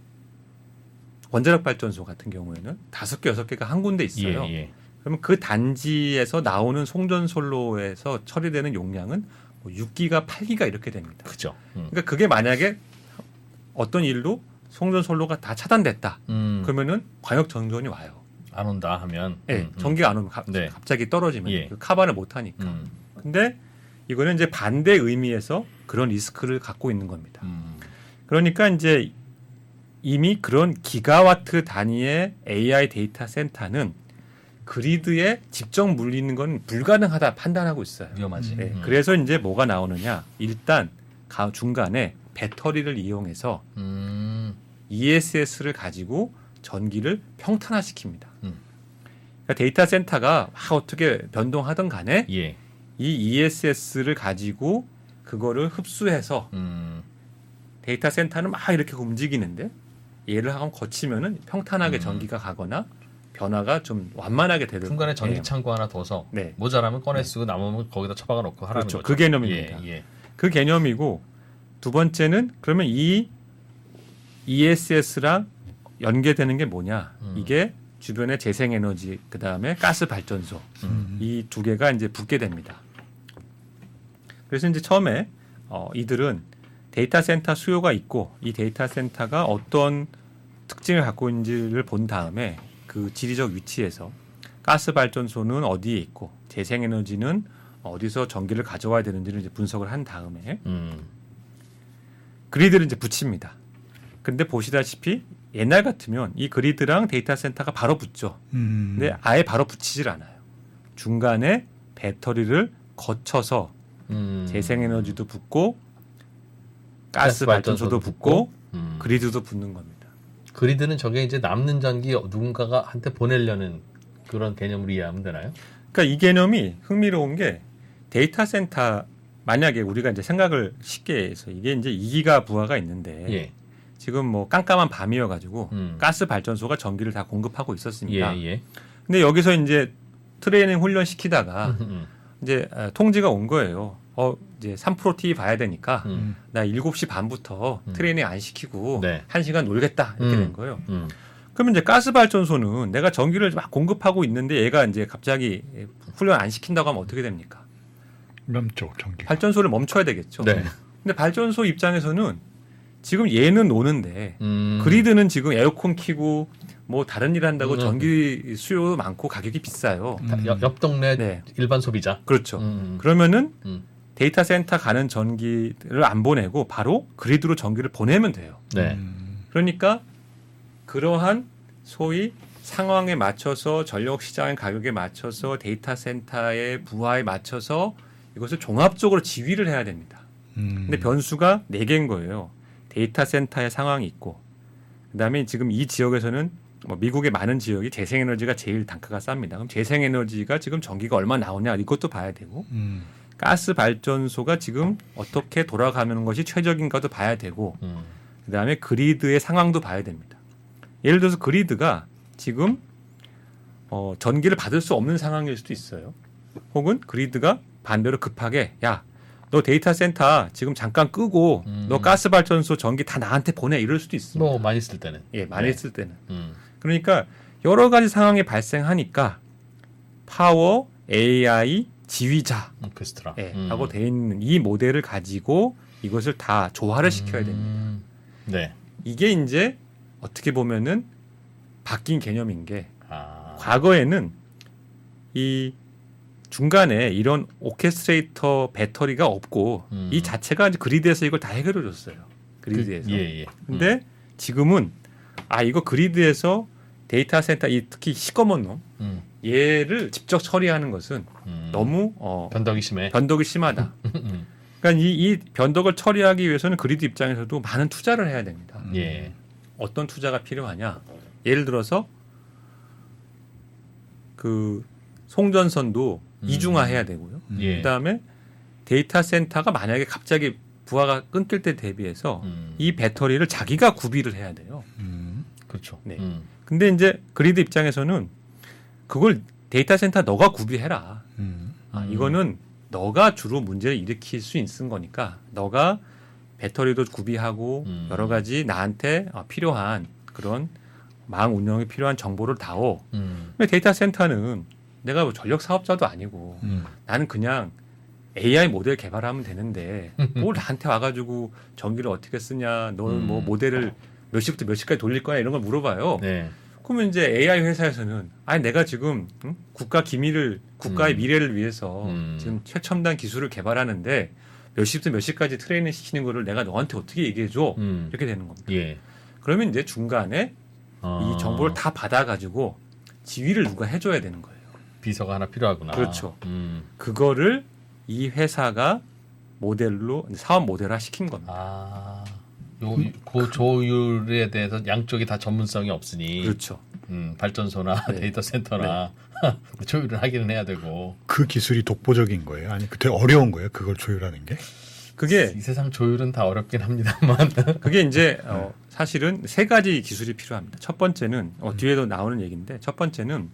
원자력 발전소 같은 경우에는 다섯 개 여섯 개가 한 군데 있어요. 예, 예. 그러면 그 단지에서 나오는 송전솔로에서 처리되는 용량은 뭐 육 기가, 팔 기가 이렇게 됩니다. 그죠. 음, 그러니까 그게 만약에 어떤 일로 송전솔로가 다 차단됐다. 음, 그러면은 광역 정전이 와요. 안 온다 하면. 예, 음, 음, 전기가 안 오면 가- 네. 갑자기 떨어지면 예. 그 카바를 못 하니까. 음, 근데 이거는 이제 반대 의미에서 그런 리스크를 갖고 있는 겁니다. 음, 그러니까 이제 이미 그런 기가와트 단위의 에이아이 데이터 센터는 그리드에 직접 물리는 건 불가능하다 판단하고 있어요. 위험하지. 네, 음, 그래서 이제 뭐가 나오느냐? 일단 가- 중간에 배터리를 이용해서 음, 이에스에스를 가지고 전기를 평탄화시킵니다. 음. 그러니까 데이터 센터가 막 어떻게 변동하든 간에 예. 이 이에스에스를 가지고 그거를 흡수해서 음, 데이터 센터는 막 이렇게 움직이는데 얘를 한번 거치면은 평탄하게 음. 전기가 가거나 변화가 좀 완만하게 되는 중간에 전기 네. 창구 하나 둬서 네. 모자라면 꺼내 쓰고 남으면 거기다 처박아 놓고 하라는 그렇죠. 거죠. 그 개념입니다. 예, 예. 그 개념이고 두 번째는 그러면 이 이에스에스랑 연계되는 게 뭐냐? 음. 이게 주변의 재생에너지 그 다음에 가스 발전소 음. 이 두 개가 이제 붙게 됩니다. 그래서 이제 처음에 어, 이들은 데이터 센터 수요가 있고 이 데이터 센터가 어떤 특징을 갖고 있는지를 본 다음에 그 지리적 위치에서 가스 발전소는 어디에 있고 재생에너지는 어디서 전기를 가져와야 되는지를 이제 분석을 한 다음에 음, 그리드를 이제 붙입니다. 근데 보시다시피 옛날 같으면 이 그리드랑 데이터 센터가 바로 붙죠. 음. 근데 아예 바로 붙이질 않아요. 중간에 배터리를 거쳐서 음. 재생에너지도 붙고 가스 가스 발전소도 발전소도 붙고 음. 그리드도 붙는 겁니다. 그리드는 저게 이제 남는 전기 누군가가 한테 보내려는 그런 개념으로 이해하면 되나요? 그러니까 이 개념이 흥미로운 게 데이터 센터 만약에 우리가 이제 생각을 쉽게 해서 이게 이제 이 기가 부하가 있는데 예. 지금 뭐 깜깜한 밤이어 가지고 음. 가스 발전소가 전기를 다 공급하고 있었습니다. 예, 예. 근데 여기서 이제 트레이닝 훈련 시키다가 음, 음, 이제 아, 통지가 온 거예요. 어 이제 삼 프로 티 봐야 되니까 음, 나 일곱 시 반부터 음. 트레이닝 안 시키고 네. 한 시간 놀겠다 이렇게 음. 된 거예요. 음. 그러면 이제 가스 발전소는 내가 전기를 막 공급하고 있는데 얘가 이제 갑자기 훈련 안 시킨다고 하면 어떻게 됩니까? 넘죠 전기. 발전소를 멈춰야 되겠죠. 네. 근데 발전소 입장에서는 지금 얘는 노는데 음. 그리드는 지금 에어컨 키고 뭐 다른 일 한다고 음. 전기 수요 많고 가격이 비싸요. 음. 옆, 옆 동네 네. 일반 소비자. 그렇죠. 음, 그러면은 음. 데이터 센터 가는 전기를 안 보내고 바로 그리드로 전기를 보내면 돼요. 네. 음. 그러니까 그러한 소위 상황에 맞춰서 전력 시장의 가격에 맞춰서 데이터 센터의 부하에 맞춰서 이것을 종합적으로 지휘를 해야 됩니다. 음. 근데 변수가 네 개인 거예요. 데이터 센터의 상황이 있고 그다음에 지금 이 지역에서는 뭐 미국의 많은 지역이 재생에너지가 제일 단가가 쌉니다. 그럼 재생에너지가 지금 전기가 얼마 나오냐 이것도 봐야 되고 음. 가스 발전소가 지금 어떻게 돌아가는 것이 최적인가도 봐야 되고 음. 그다음에 그리드의 상황도 봐야 됩니다. 예를 들어서 그리드가 지금 어, 전기를 받을 수 없는 상황일 수도 있어요. 혹은 그리드가 반대로 급하게 야, 너 데이터 센터 지금 잠깐 끄고 음. 너 가스 발전소 전기 다 나한테 보내 이럴 수도 있습니다. 뭐 많이 쓸 때는. 예, 많이 네. 쓸 때는. 음. 그러니까 여러 가지 상황이 발생하니까 파워, 에이아이, 지휘자 오케스트라. 예, 음. 하고 돼 있는 이 모델을 가지고 이것을 다 조화를 시켜야 됩니다. 음. 네. 이게 이제 어떻게 보면은 바뀐 개념인 게 아. 과거에는 이 중간에 이런 오케스트레이터 배터리가 없고 음. 이 자체가 이제 그리드에서 이걸 다 해결해 줬어요. 그리드에서. 그, 예, 예. 근데 지금은 아 이거 그리드에서 데이터 센터 이 특히 시꺼먼 놈 음. 얘를 직접 처리하는 것은 음. 너무 어, 변덕이 심해. 변덕이 심하다. 음. 그러니까 이, 이 변덕을 처리하기 위해서는 그리드 입장에서도 많은 투자를 해야 됩니다. 예. 어떤 투자가 필요하냐? 예를 들어서 그 송전선도 이중화해야 되고요. 예. 그다음에 데이터 센터가 만약에 갑자기 부하가 끊길 때 대비해서 음. 이 배터리를 자기가 구비를 해야 돼요. 음. 그렇죠. 네. 음. 근데 이제 그리드 입장에서는 그걸 데이터 센터 너가 구비해라. 음. 아, 음. 이거는 너가 주로 문제를 일으킬 수 있는 거니까 너가 배터리도 구비하고 음. 여러 가지 나한테 필요한 그런 망 운영에 필요한 정보를 다오. 음. 근데 데이터 센터는 내가 뭐 전력 사업자도 아니고 음. 나는 그냥 에이아이 모델 개발하면 되는데 뭘 나한테 와가지고 전기를 어떻게 쓰냐, 너는 음. 뭐 모델을 몇 시부터 몇 시까지 돌릴 거냐 이런 걸 물어봐요. 네. 그러면 이제 에이아이 회사에서는 아니 내가 지금 응? 국가 기밀을 국가의 음. 미래를 위해서 음. 지금 최첨단 기술을 개발하는데 몇 시부터 몇 시까지 트레이닝 시키는 거를 내가 너한테 어떻게 얘기해 줘 음. 이렇게 되는 겁니다. 예. 그러면 이제 중간에 아. 이 정보를 다 받아가지고 지휘를 누가 해줘야 되는 거예요. 비서가 하나 필요하구나. 그렇죠. 음. 그거를 이 회사가 모델로 사업 모델화 시킨 겁니다. 아. 요, 그 조율에 대해서 양쪽이 다 전문성이 없으니 그렇죠. 음, 발전소나 네. 데이터 센터나 조율을 하기는 해야 되고 그 기술이 독보적인 거예요? 아니, 그 되게 어려운 거예요? 그걸 조율하는 게? 그게 이 세상 조율은 다 어렵긴 합니다만 그게 이제 어, 사실은 세 가지 기술이 필요합니다. 첫 번째는 어, 뒤에도 나오는 얘기인데 첫 번째는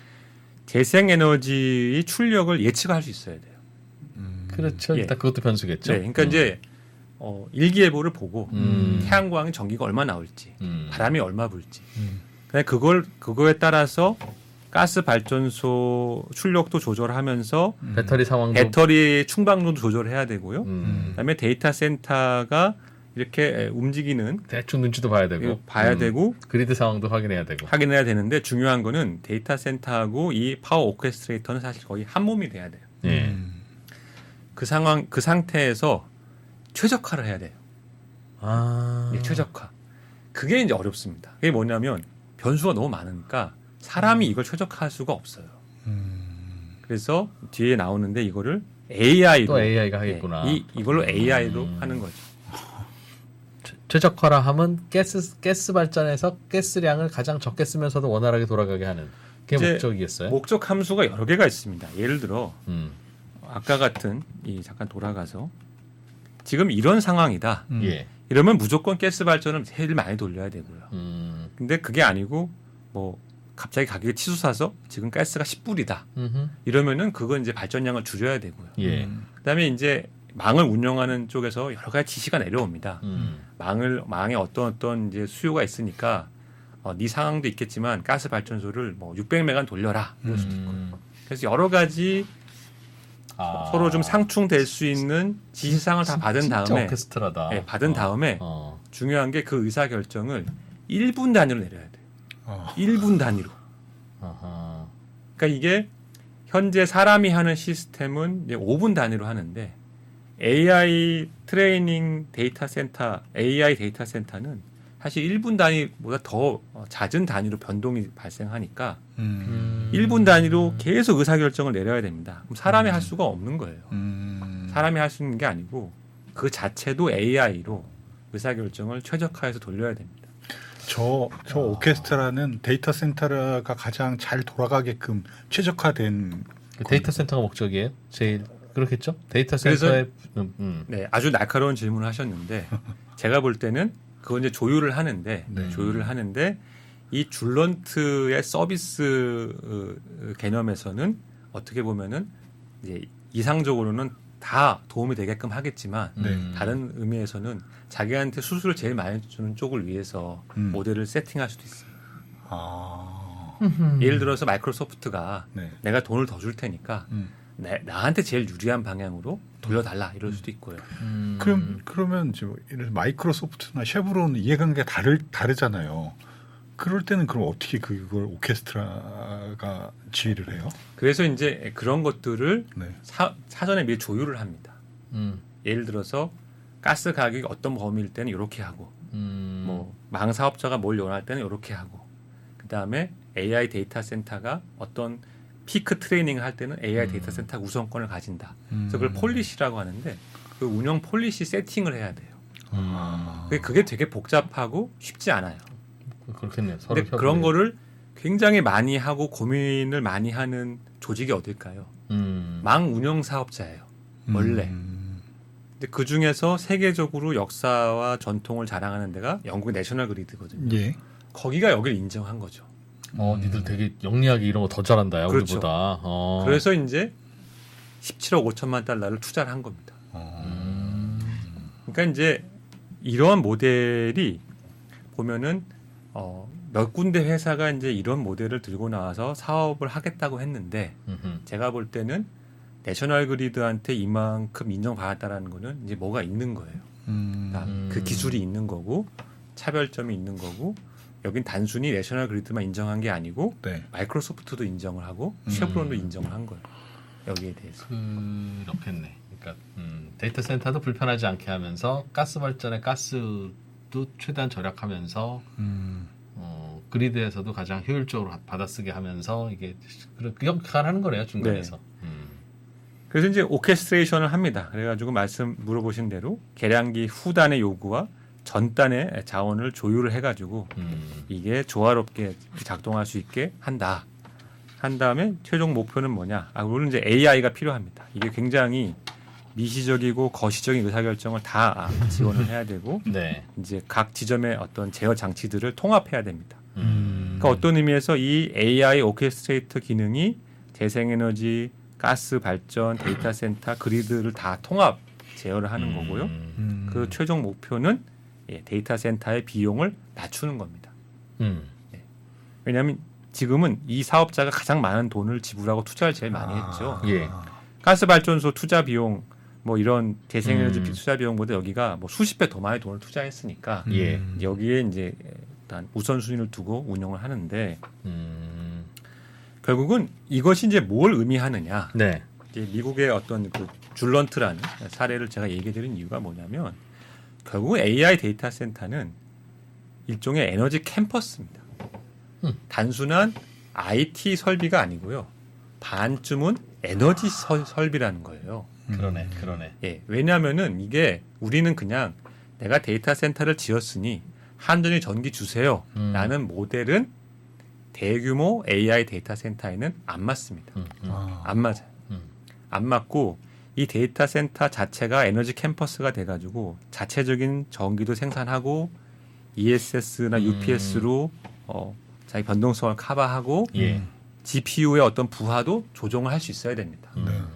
재생에너지의 출력을 예측할 수 있어야 돼요. 그렇죠. 예. 일단 그것도 변수겠죠. 네, 그러니까 음. 이제 어, 일기예보를 보고 음. 태양광 전기가 얼마 나올지, 음. 바람이 얼마 불지, 음. 그냥 그걸 그거에 따라서 가스 발전소 출력도 조절하면서 배터리 상황도 배터리 충방도도 조절해야 되고요. 음. 그다음에 데이터 센터가 이렇게 움직이는 대충 눈치도 봐야 되고 이거 봐야 음. 되고 그리드 상황도 확인해야 되고 확인해야 되는데 중요한 거는 데이터 센터하고 이 파워 오케스트레이터는 사실 거의 한 몸이 돼야 돼요. 예. 음. 그 상황 그 상태에서 최적화를 해야 돼요. 아. 예, 최적화. 그게 이제 어렵습니다. 그게 뭐냐면 변수가 너무 많으니까 사람이 이걸 최적화할 수가 없어요. 음. 그래서 뒤에 나오는데 이거를 에이아이로 또 에이아이가 하겠구나. 이 이걸로 에이아이로 음. 하는 거죠. 최- 최적화라 하면 가스 가스 발전에서 가스량을 가장 적게 쓰면서도 원활하게 돌아가게 하는 그게 이제 목적이겠어요. 목적 함수가 여러 개가 있습니다. 예를 들어 음. 아까 같은 이 잠깐 돌아가서 지금 이런 상황이다. 음. 예. 이러면 무조건 가스 발전을 제일 많이 돌려야 되고요. 음. 근데 그게 아니고 뭐 갑자기 가격이 치솟아서 지금 가스가 십 불이다. 음흠. 이러면은 그건 이제 발전량을 줄여야 되고요. 예. 음. 그다음에 이제 망을 운영하는 쪽에서 여러 가지 지시가 내려옵니다. 음. 망을 망에 어떤 어떤 이제 수요가 있으니까 어, 네 상황도 있겠지만 가스 발전소를 뭐 육백 메가는 돌려라 이럴 수도 있고. 음. 그래서 여러 가지 아. 서로 좀 상충될 수 있는 지시사항을 다 받은 진짜 다음에 오케스트라다. 네, 받은 어. 다음에 어. 중요한 게 그 의사 결정을 일 분 단위로 내려야 돼요. 어. 일 분 단위로. 아하. 그러니까 이게 현재 사람이 하는 시스템은 이제 오 분 단위로 하는데 에이아이 트레이닝 데이터 센터, 에이아이 데이터 센터는 사실 일 분 단위보다 더 잦은 단위로 변동이 발생하니까 음. 일 분 단위로 계속 의사결정을 내려야 됩니다. 그럼 사람이 할 수가 없는 거예요. 음. 사람이 할 수 있는 게 아니고 그 자체도 에이아이로 의사결정을 최적화해서 돌려야 됩니다. 저, 저 오케스트라는 데이터 센터가 가장 잘 돌아가게끔 최적화된 그 데이터 센터가 목적이에요? 제일 그렇겠죠? 데이터 그래서- 센터의 음, 음. 네, 아주 날카로운 질문을 하셨는데 제가 볼 때는 그건 이제 조율을 하는데 네. 조율을 하는데 이 줄런트의 서비스 어, 개념에서는 어떻게 보면은 이제 이상적으로는 다 도움이 되게끔 하겠지만 네. 음. 다른 의미에서는 자기한테 수수료를 제일 많이 주는 쪽을 위해서 음. 모델을 세팅할 수도 있어요. 아. 예를 들어서 마이크로소프트가 네. 내가 돈을 더 줄 테니까 음. 내, 나한테 제일 유리한 방향으로 돌려달라 이럴 수도 있고요. 음. 그럼 그러면 저 이런 마이크로소프트나 쉐브론 이해관계가 다를 다르잖아요. 그럴 때는 그럼 어떻게 그걸 오케스트라가 지휘를 해요? 그래서 이제 그런 것들을 네. 사, 사전에 미리 조율을 합니다. 음. 예를 들어서 가스 가격이 어떤 범위일 때는 이렇게 하고 음. 뭐 망 사업자가 뭘 원할 때는 이렇게 하고 그다음에 에이아이 데이터 센터가 어떤 피크 트레이닝을 할 때는 에이아이 음. 데이터 센터가 우선권을 가진다. 음. 그래서 그걸 폴리시라고 하는데 그 운영 폴리시 세팅을 해야 돼요. 아. 그게, 그게 되게 복잡하고 쉽지 않아요. 그렇겠네요. 서로 근데 그런 거를 굉장히 많이 하고 고민을 많이 하는 조직이 어딜까요? 음. 망 운영 사업자예요. 원래. 음. 근데 그 중에서 세계적으로 역사와 전통을 자랑하는 데가 영국의 내셔널 그리드거든요. 예. 거기가 여기를 인정한 거죠. 어, 니들 되게 영리하게 이런 거 더 잘한다, 그렇죠. 우리보다. 어. 그래서 이제 십칠억 오천만 달러를 투자를 한 겁니다. 어. 음. 그러니까 이제 이런 모델이 보면은 어, 몇 군데 회사가 이제 이런 모델을 들고 나와서 사업을 하겠다고 했는데 음흠. 제가 볼 때는 내셔널 그리드한테 이만큼 인정받았다라는 거는 이제 뭐가 있는 거예요. 음. 그러니까 음. 그 기술이 있는 거고 차별점이 있는 거고 여긴 단순히 내셔널 그리드만 인정한 게 아니고 네. 마이크로소프트도 인정을 하고 음. 쉐브론도 인정을 한 거예요. 여기에 대해서. 그렇겠네. 그러니까 음, 데이터 센터도 불편하지 않게 하면서 가스 발전의 가스도 최대한 절약하면서 음. 어, 그리드에서도 가장 효율적으로 받아쓰게 하면서 이게 그 역할을 하는 거래요, 중간에서. 네. 음. 그래서 이제 오케스트레이션을 합니다. 그래가지고 말씀 물어보신 대로 계량기 후단의 요구와 전단의 자원을 조율을 해가지고 음. 이게 조화롭게 작동할 수 있게 한다. 한 다음에 최종 목표는 뭐냐? 아, 물론 이제 에이아이가 필요합니다. 이게 굉장히 미시적이고 거시적인 의사결정을 다 지원을 해야 되고 네. 이제 각 지점의 어떤 제어 장치들을 통합해야 됩니다. 음. 그러니까 어떤 의미에서 이 에이아이 오케스트레이터 기능이 재생에너지, 가스 발전, 데이터 센터, 그리드를 다 통합 제어를 하는 거고요. 음. 그 최종 목표는 예, 데이터 센터의 비용을 낮추는 겁니다. 음. 왜냐하면 지금은 이 사업자가 가장 많은 돈을 지불하고 투자를 제일 많이 했죠. 예. 가스 발전소 투자 비용, 뭐 이런 재생에너지 음. 투자 비용보다 여기가 뭐 수십 배 더 많이 돈을 투자했으니까 예. 음. 여기에 이제 일단 우선순위를 두고 운영을 하는데 음. 결국은 이것이 이제 뭘 의미하느냐? 네. 이제 미국의 어떤 그 줄런트라는 사례를 제가 얘기드린 이유가 뭐냐면 결국 에이아이 데이터 센터는 일종의 에너지 캠퍼스입니다. 음. 단순한 아이티 설비가 아니고요. 반쯤은 에너지 설, 설비라는 거예요. 그러네. 그러네. 예, 왜냐하면은 이게 우리는 그냥 내가 데이터 센터를 지었으니 한전이 전기 주세요. 음. 라는 모델은 대규모 에이아이 데이터 센터에는 안 맞습니다. 음. 음. 아. 안 맞아요. 음. 안 맞고 이 데이터 센터 자체가 에너지 캠퍼스가 돼가지고 자체적인 전기도 생산하고 이에스에스나 음. 유피에스로 어, 자기 변동성을 커버하고 예. 지피유의 어떤 부하도 조정을 할 수 있어야 됩니다. 음. 네.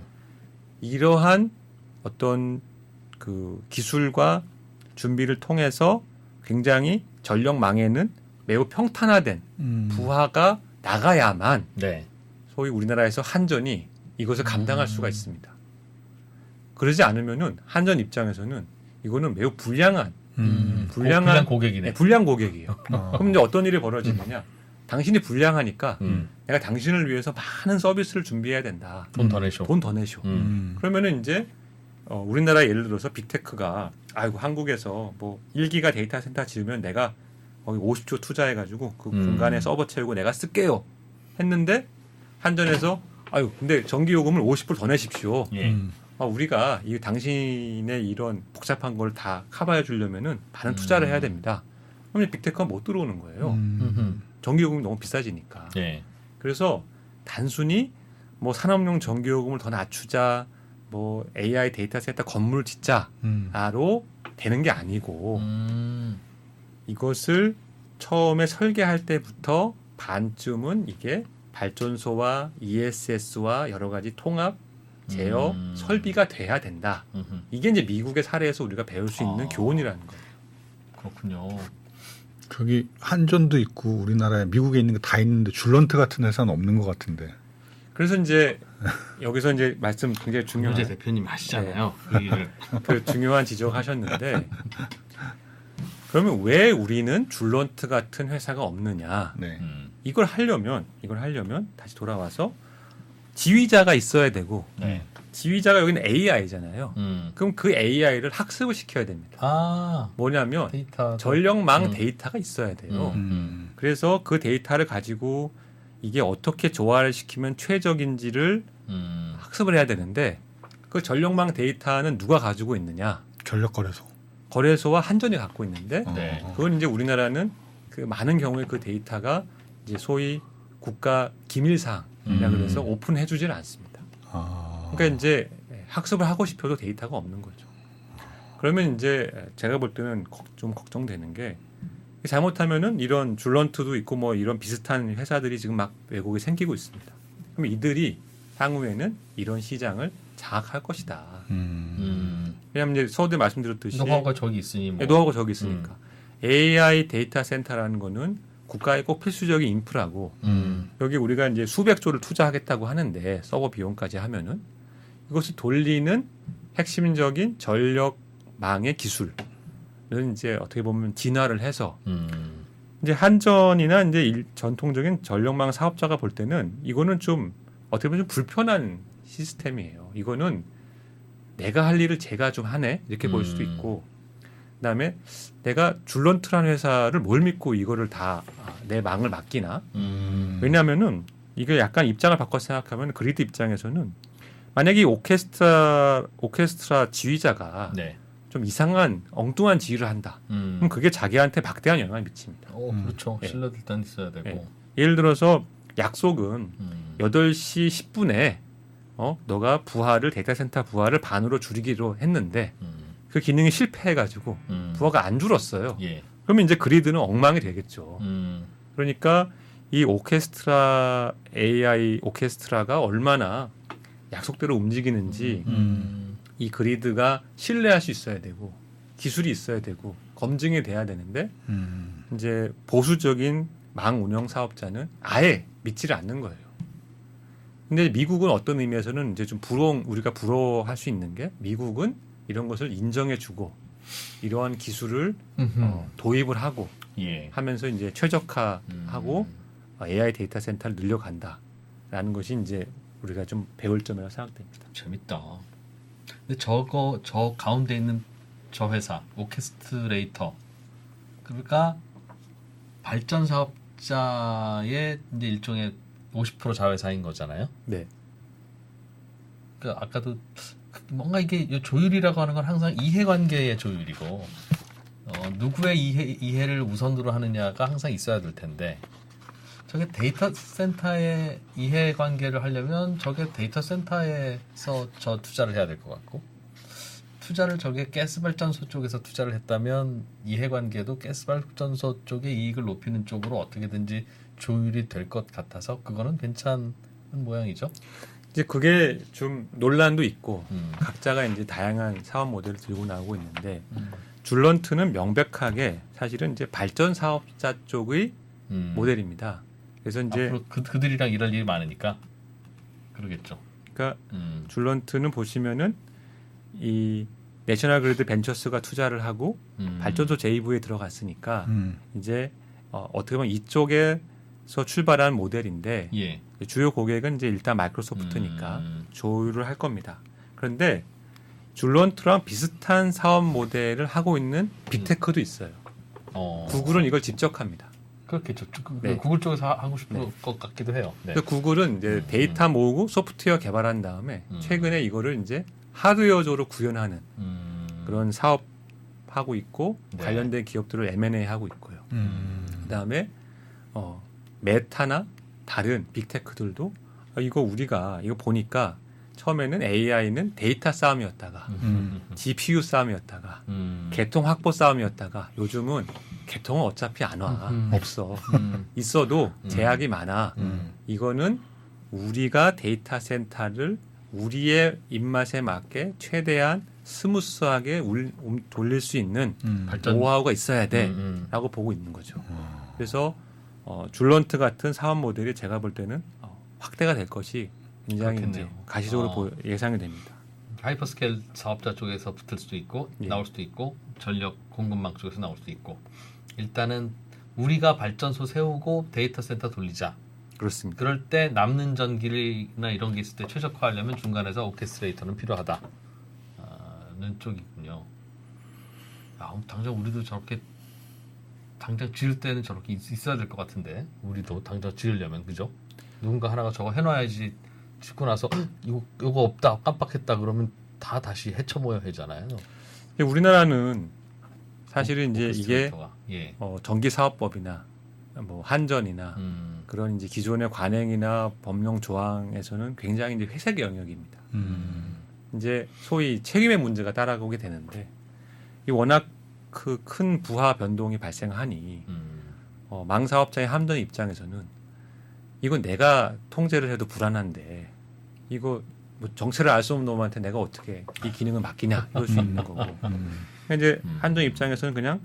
이러한 어떤 그 기술과 준비를 통해서 굉장히 전력망에는 매우 평탄화된 음. 부하가 나가야만 네. 소위 우리나라에서 한전이 이것을 감당할 음. 수가 있습니다. 그러지 않으면은 한전 입장에서는 이거는 매우 불량한 음. 불량한- 불량 고객이네. 네, 불량 고객이에요. 아. 그럼 이제 어떤 일이 벌어지느냐? 당신이 불량하니까 음. 내가 당신을 위해서 많은 서비스를 준비해야 된다. 돈 더 내쇼. 돈 더 내쇼. 음. 음. 그러면은 이제 어, 우리나라 예를 들어서 빅테크가 아이고 한국에서 뭐 일 기가 데이터 센터 지으면 내가 거기 오십 조 투자해가지고 그 음. 공간에 서버 채우고 내가 쓸게요. 했는데 한전에서 아유 근데 전기 요금을 오십 불 더 내십시오. 예. 음. 아, 우리가 이 당신의 이런 복잡한 걸 다 커버해 주려면은 많은 투자를 음. 해야 됩니다. 그럼 이제 빅테크가 못 들어오는 거예요. 음. 음. 전기요금이 너무 비싸지니까. 예. 그래서 단순히 뭐 산업용 전기요금을 더 낮추자, 뭐 에이아이 데이터 센터 건물 짓자로 음. 되는 게 아니고 음. 이것을 처음에 설계할 때부터 반쯤은 이게 발전소와 이에스에스와 여러 가지 통합 제어 음. 설비가 돼야 된다. 음흠. 이게 이제 미국의 사례에서 우리가 배울 수 있는 아. 교훈이라는 거예요. 그렇군요. 거기 한전도 있고 우리나라에 미국에 있는 거 다 있는데 줄런트 같은 회사는 없는 것 같은데. 그래서 이제 여기서 이제 말씀 굉장히 중요한 유재 대표님 하시잖아요. 그 일을. 그 중요한 지적하셨는데 그러면 왜 우리는 줄런트 같은 회사가 없느냐? 네. 음. 이걸 하려면 이걸 하려면 다시 돌아와서 지휘자가 있어야 되고 네. 지휘자가 여기는 에이아이잖아요. 음. 그럼 그 에이아이를 학습을 시켜야 됩니다. 아. 뭐냐면 데이터. 전력망 음. 데이터가 있어야 돼요. 음. 음. 그래서 그 데이터를 가지고 이게 어떻게 조화를 시키면 최적인지를 음. 학습을 해야 되는데 그 전력망 데이터는 누가 가지고 있느냐? 전력거래소. 거래소와 한전이 갖고 있는데 네. 어. 그건 이제 우리나라는 그 많은 경우에 그 데이터가 이제 소위 국가 기밀사항 음. 그래서 음. 오픈해주질 않습니다. 아. 그러니까 이제 학습을 하고 싶어도 데이터가 없는 거죠. 그러면 이제 제가 볼 때는 좀 걱정되는 게 잘못하면은 이런 줄런트도 있고 뭐 이런 비슷한 회사들이 지금 막 외국에 생기고 있습니다. 그럼 이들이 향후에는 이런 시장을 장악할 것이다. 음. 음. 왜냐하면 이제 서두에 말씀드렸듯이 노하우가 저기 있으니 뭐. 노하우가 저기 있으니까 에이아이 데이터 센터라는 거는 국가의 꼭 필수적인 인프라고 음. 여기 우리가 이제 수백 조를 투자하겠다고 하는데 서버 비용까지 하면은 이것을 돌리는 핵심적인 전력망의 기술은 이제 어떻게 보면 진화를 해서 음. 이제 한전이나 이제 일, 전통적인 전력망 사업자가 볼 때는 이거는 좀 어떻게 보면 좀 불편한 시스템이에요. 이거는 내가 할 일을 제가 좀 하네 이렇게 볼 수도 음. 있고, 그다음에 내가 줄런트라는 회사를 뭘 믿고 이거를 다 내 망을 맡기나? 음. 왜냐하면은 이게 약간 입장을 바꿔 생각하면 그리드 입장에서는 만약에 이 오케스트라 오케스트라 지휘자가 네. 좀 이상한 엉뚱한 지휘를 한다. 음. 그럼 그게 자기한테 막대한 영향을 미칩니다. 어, 음. 그렇죠. 예. 신뢰도 일단 있어야 되고. 예. 예를 들어서 약속은 음. 여덟 시 십 분에 어, 너가 부하를 데이터 센터 부하를 반으로 줄이기로 했는데 음. 그 기능이 실패해가지고 음. 부하가 안 줄었어요. 예. 그러면 이제 그리드는 엉망이 되겠죠. 음. 그러니까 이 오케스트라 에이아이 오케스트라가 얼마나 약속대로 움직이는지 음. 이 그리드가 신뢰할 수 있어야 되고 기술이 있어야 되고 검증이 돼야 되는데 음. 이제 보수적인 망 운영 사업자는 아예 믿지를 않는 거예요. 근데 미국은 어떤 의미에서는 이제 좀 부러운 우리가 부러워할 수 있는 게 미국은 이런 것을 인정해주고 이러한 기술을 어, 도입을 하고 예. 하면서 이제 최적화하고 음. 어, 에이아이 데이터 센터를 늘려간다라는 것이 이제 우리가 좀 배울 점이라고 생각됩니다. 재밌다. 근데 저거 저 가운데 있는 저 회사 오케스트레이터 그러니까 발전 사업자의 이제 일종의 오십 퍼센트 자회사인 거잖아요. 네. 그 아까도 뭔가 이게 조율이라고 하는 건 항상 이해관계의 조율이고 어, 누구의 이해, 이해를 우선으로 하느냐가 항상 있어야 될 텐데 저게 데이터 센터의 이해관계를 하려면 저게 데이터 센터에서 저 투자를 해야 될 것 같고 투자를 저게 가스발전소 쪽에서 투자를 했다면 이해관계도 가스발전소 쪽의 이익을 높이는 쪽으로 어떻게든지 조율이 될 것 같아서 그거는 괜찮은 모양이죠. 이제 그게 좀 논란도 있고 음. 각자가 이제 다양한 사업 모델을 들고 나오고 있는데 음. 줄런트는 명백하게 사실은 이제 발전 사업자 쪽의 음. 모델입니다. 그래서 이제 앞으로 그, 그들이랑 일할 일이 많으니까 그러겠죠. 그러니까 음. 줄런트는 보시면은 이 내셔널 그리드 벤처스가 투자를 하고 음. 발전소 제이브이에 들어갔으니까 음. 이제 어, 어떻게 보면 이쪽에서 출발한 모델인데 예. 주요 고객은 이제 일단 마이크로소프트니까 음. 조율을 할 겁니다. 그런데 줄런트랑 비슷한 사업 모델을 하고 있는 빅테크도 있어요. 어. 구글은 이걸 직접 합니다. 그렇겠죠. 그, 네. 구글 쪽에서 하- 하고 싶은 네. 것 같기도 해요. 네. 그래서 구글은 이제 음. 데이터 모으고 소프트웨어 개발한 다음에 음. 최근에 이거를 이제 하드웨어적으로 구현하는 음. 그런 사업 하고 있고 네. 관련된 기업들을 엠 앤 에이 하고 있고요. 음. 그다음에 어, 메타나 다른 빅테크들도 어, 이거 우리가 이거 보니까 처음에는 에이아이는 데이터 싸움이었다가 음. 지피유 싸움이었다가 음. 개통 확보 싸움이었다가 요즘은 개통은 어차피 안 와. 음. 없어. 음. 있어도 음. 제약이 많아. 음. 이거는 우리가 데이터 센터를 우리의 입맛에 맞게 최대한 스무스하게 울, 움- 돌릴 수 있는 음. 발전- 노하우가 있어야 돼 음. 음. 라고 보고 있는 거죠. 어. 그래서 어, 줄런트 같은 사업 모델이 제가 볼 때는 어, 확대가 될 것이 굉장히 그렇겠네요. 이제 가시적으로 어. 보- 예상이 됩니다. 하이퍼스케일 사업자 쪽에서 붙을 수도 있고 예. 나올 수도 있고 전력 공급망 쪽에서 나올 수도 있고 일단은 우리가 발전소 세우고 데이터 센터 돌리자. 그렇습니다. 그럴 때 남는 전기나 이런 게 있을 때 최적화하려면 중간에서 오케스트레이터는 필요하다는 쪽이군요. 아, 당장 우리도 저렇게 당장 지을 때는 저렇게 있- 있어야 될 것 같은데 우리도 당장 지으려면 그죠? 누군가 하나가 저거 해놔야지 짓고 나서 "헉, 이거 이거 없다 깜빡했다 그러면 다 다시 헤쳐모여 하잖아요. 근데 우리나라는 사실은 이제 이게 오케스트레이터가. 예. 어, 전기 사업법이나 뭐 한전이나 음. 그런 이제 기존의 관행이나 법령 조항에서는 굉장히 이제 회색 영역입니다. 음. 이제 소위 책임의 문제가 따라오게 되는데 이 워낙 그 큰 부하 변동이 발생하니 음. 어, 망사업자의 함정 입장에서는 이건 내가 통제를 해도 불안한데 이거 뭐 정체를 알 수 없는 놈한테 내가 어떻게 이 기능을 맡기냐 이럴 수 있는 거고. 음. 그러니까 이제 음. 함정 입장에서는 그냥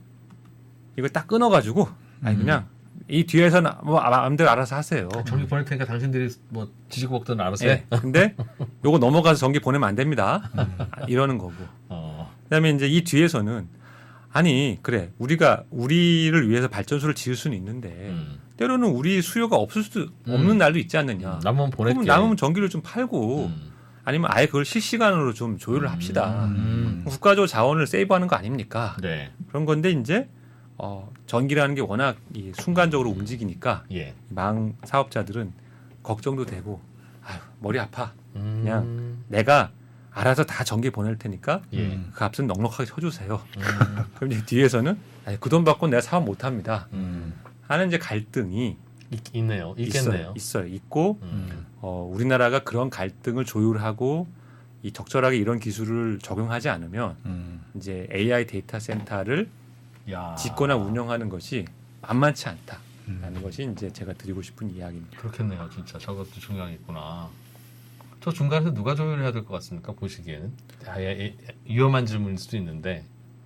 이걸 딱 끊어가지고 아니 그냥 이 뒤에서는 뭐 마음대로 알아서 하세요. 전기 보낼 테니까 당신들이 뭐 지지고 먹든 알아서 예. 해. 근데 요거 넘어가서 전기 보내면 안 됩니다. 이러는 거고. 어. 그다음에 이제 이 뒤에서는 아니 그래 우리가 우리를 위해서 발전소를 지을 수는 있는데 음. 때로는 우리 수요가 없을 수 없는 음. 날도 있지 않느냐. 남으면 보낼게. 그러면 남으면 전기를 좀 팔고 음. 아니면 아예 그걸 실시간으로 좀 조율을 합시다. 음. 국가적 자원을 세이브하는 거 아닙니까? 네. 그런 건데 이제 어, 전기라는 게 워낙 이 순간적으로 움직이니까 예. 망 사업자들은 걱정도 되고 아유, 머리 아파. 음. 그냥 내가 알아서 다 전기 보낼 테니까 예. 그 값은 넉넉하게 쳐주세요. 음. 그럼 이제 뒤에서는 그 돈 받고 내가 사업 못합니다. 음. 하는 이제 갈등이 있, 있네요. 있겠네요. 있어요. 있어요. 있고 음. 어, 우리나라가 그런 갈등을 조율하고 이 적절하게 이런 기술을 적용하지 않으면 음. 이제 에이아이 데이터 센터를 야. 짓거나 운영하는 것이 만만치 않다라는 음. 것이 이제 제가 드리고 싶은 이야기입니다. 그렇겠네요. 진짜 저것도 중요하겠구나. 저 중간에서 누가 조율해야 될 것 같습니까? 보시기에는 아, 예, 예, 위험한 질문일 수도 있는데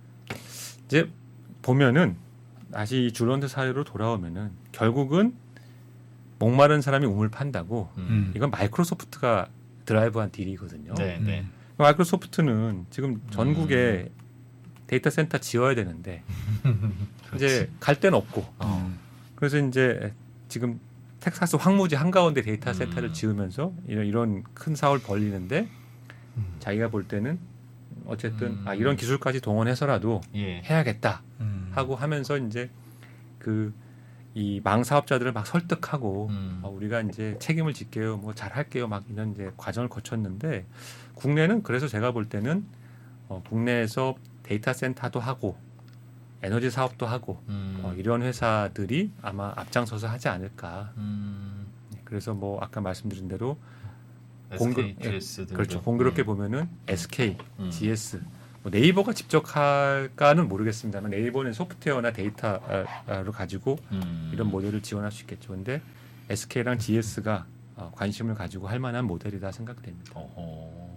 이제 보면은 다시 이 줄런트 사례로 돌아오면은 결국은 목마른 사람이 우물 판다고 음. 이건 마이크로소프트가 드라이브한 딜이거든요. 네, 네. 마이크로소프트는 지금 전국에 음. 데이터 센터 지어야 되는데 이제 갈 데는 없고 음. 그래서 이제 지금 텍사스 황무지 한가운데 데이터 음. 센터를 지으면서 이런, 이런 큰 사업을 벌리는데 음. 자기가 볼 때는 어쨌든 음. 아, 이런 기술까지 동원해서라도 예. 해야겠다 음. 하고 하면서 이제 그 이 망 사업자들을 막 설득하고 음. 어, 우리가 이제 책임을 질게요, 뭐 잘할게요, 막 이런 이제 과정을 거쳤는데 국내는 그래서 제가 볼 때는 어, 국내에서 데이터 센터도 하고 에너지 사업도 하고 음. 어, 이런 회사들이 아마 앞장서서 하지 않을까. 음. 그래서 뭐 아까 말씀드린 대로 에스케이, 공교- 지에스 등등. 그렇죠. 공교롭게 음. 보면은 에스케이, 음. 지에스, 뭐 네이버가 직접 할까는 모르겠습니다만 네이버는 소프트웨어나 데이터를 가지고 음. 이런 모델을 지원할 수 있겠죠. 근데 에스케이랑 지에스가 관심을 가지고 할 만한 모델이다 생각됩니다. 어허.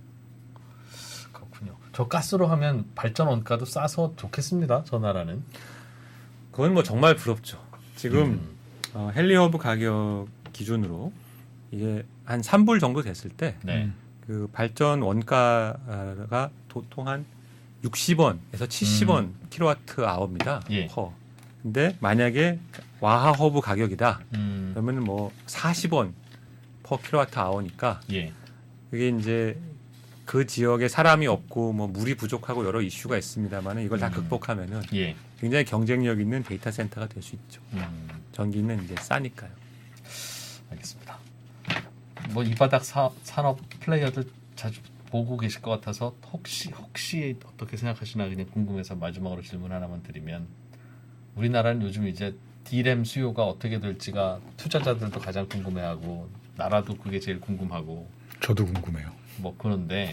그렇군요. 저 가스로 하면 발전 원가도 싸서 좋겠습니다. 저 나라는. 그건 뭐 정말 부럽죠. 지금 음. 어, 헨리허브 가격 기준으로 이게 한 삼 불 정도 됐을 때 네. 그 발전 원가가 보통 한 육십 원에서 칠십 원 음. 킬로와트 아워입니다. 예. 퍼. 근데 만약에 와하 허브 가격이다. 음. 그러면 뭐 사십 원 퍼 킬로와트 아워니까 예. 그게 이제 그 지역에 사람이 없고 뭐 물이 부족하고 여러 이슈가 있습니다만은 이걸 다 음. 극복하면은 예. 굉장히 경쟁력 있는 데이터 센터가 될 수 있죠. 음. 전기는 이제 싸니까요. 알겠습니다. 뭐 이 바닥 사, 산업 플레이어들 자주 보고 계실 것 같아서 혹시 혹시 어떻게 생각하시나 그냥 궁금해서 마지막으로 질문 하나만 드리면 우리나라는 요즘 이제 디램 수요가 어떻게 될지가 투자자들도 가장 궁금해하고 나라도 그게 제일 궁금하고 저도 궁금해요. 뭐 그런데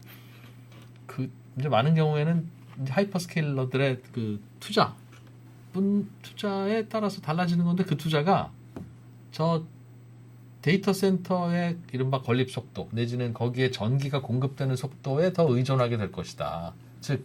그 이제 많은 경우에는 이제 하이퍼스케일러들의 그 투자 분 투자에 따라서 달라지는 건데 그 투자가 저 데이터 센터의 이른바 건립 속도 내지는 거기에 전기가 공급되는 속도에 더 의존하게 될 것이다. 즉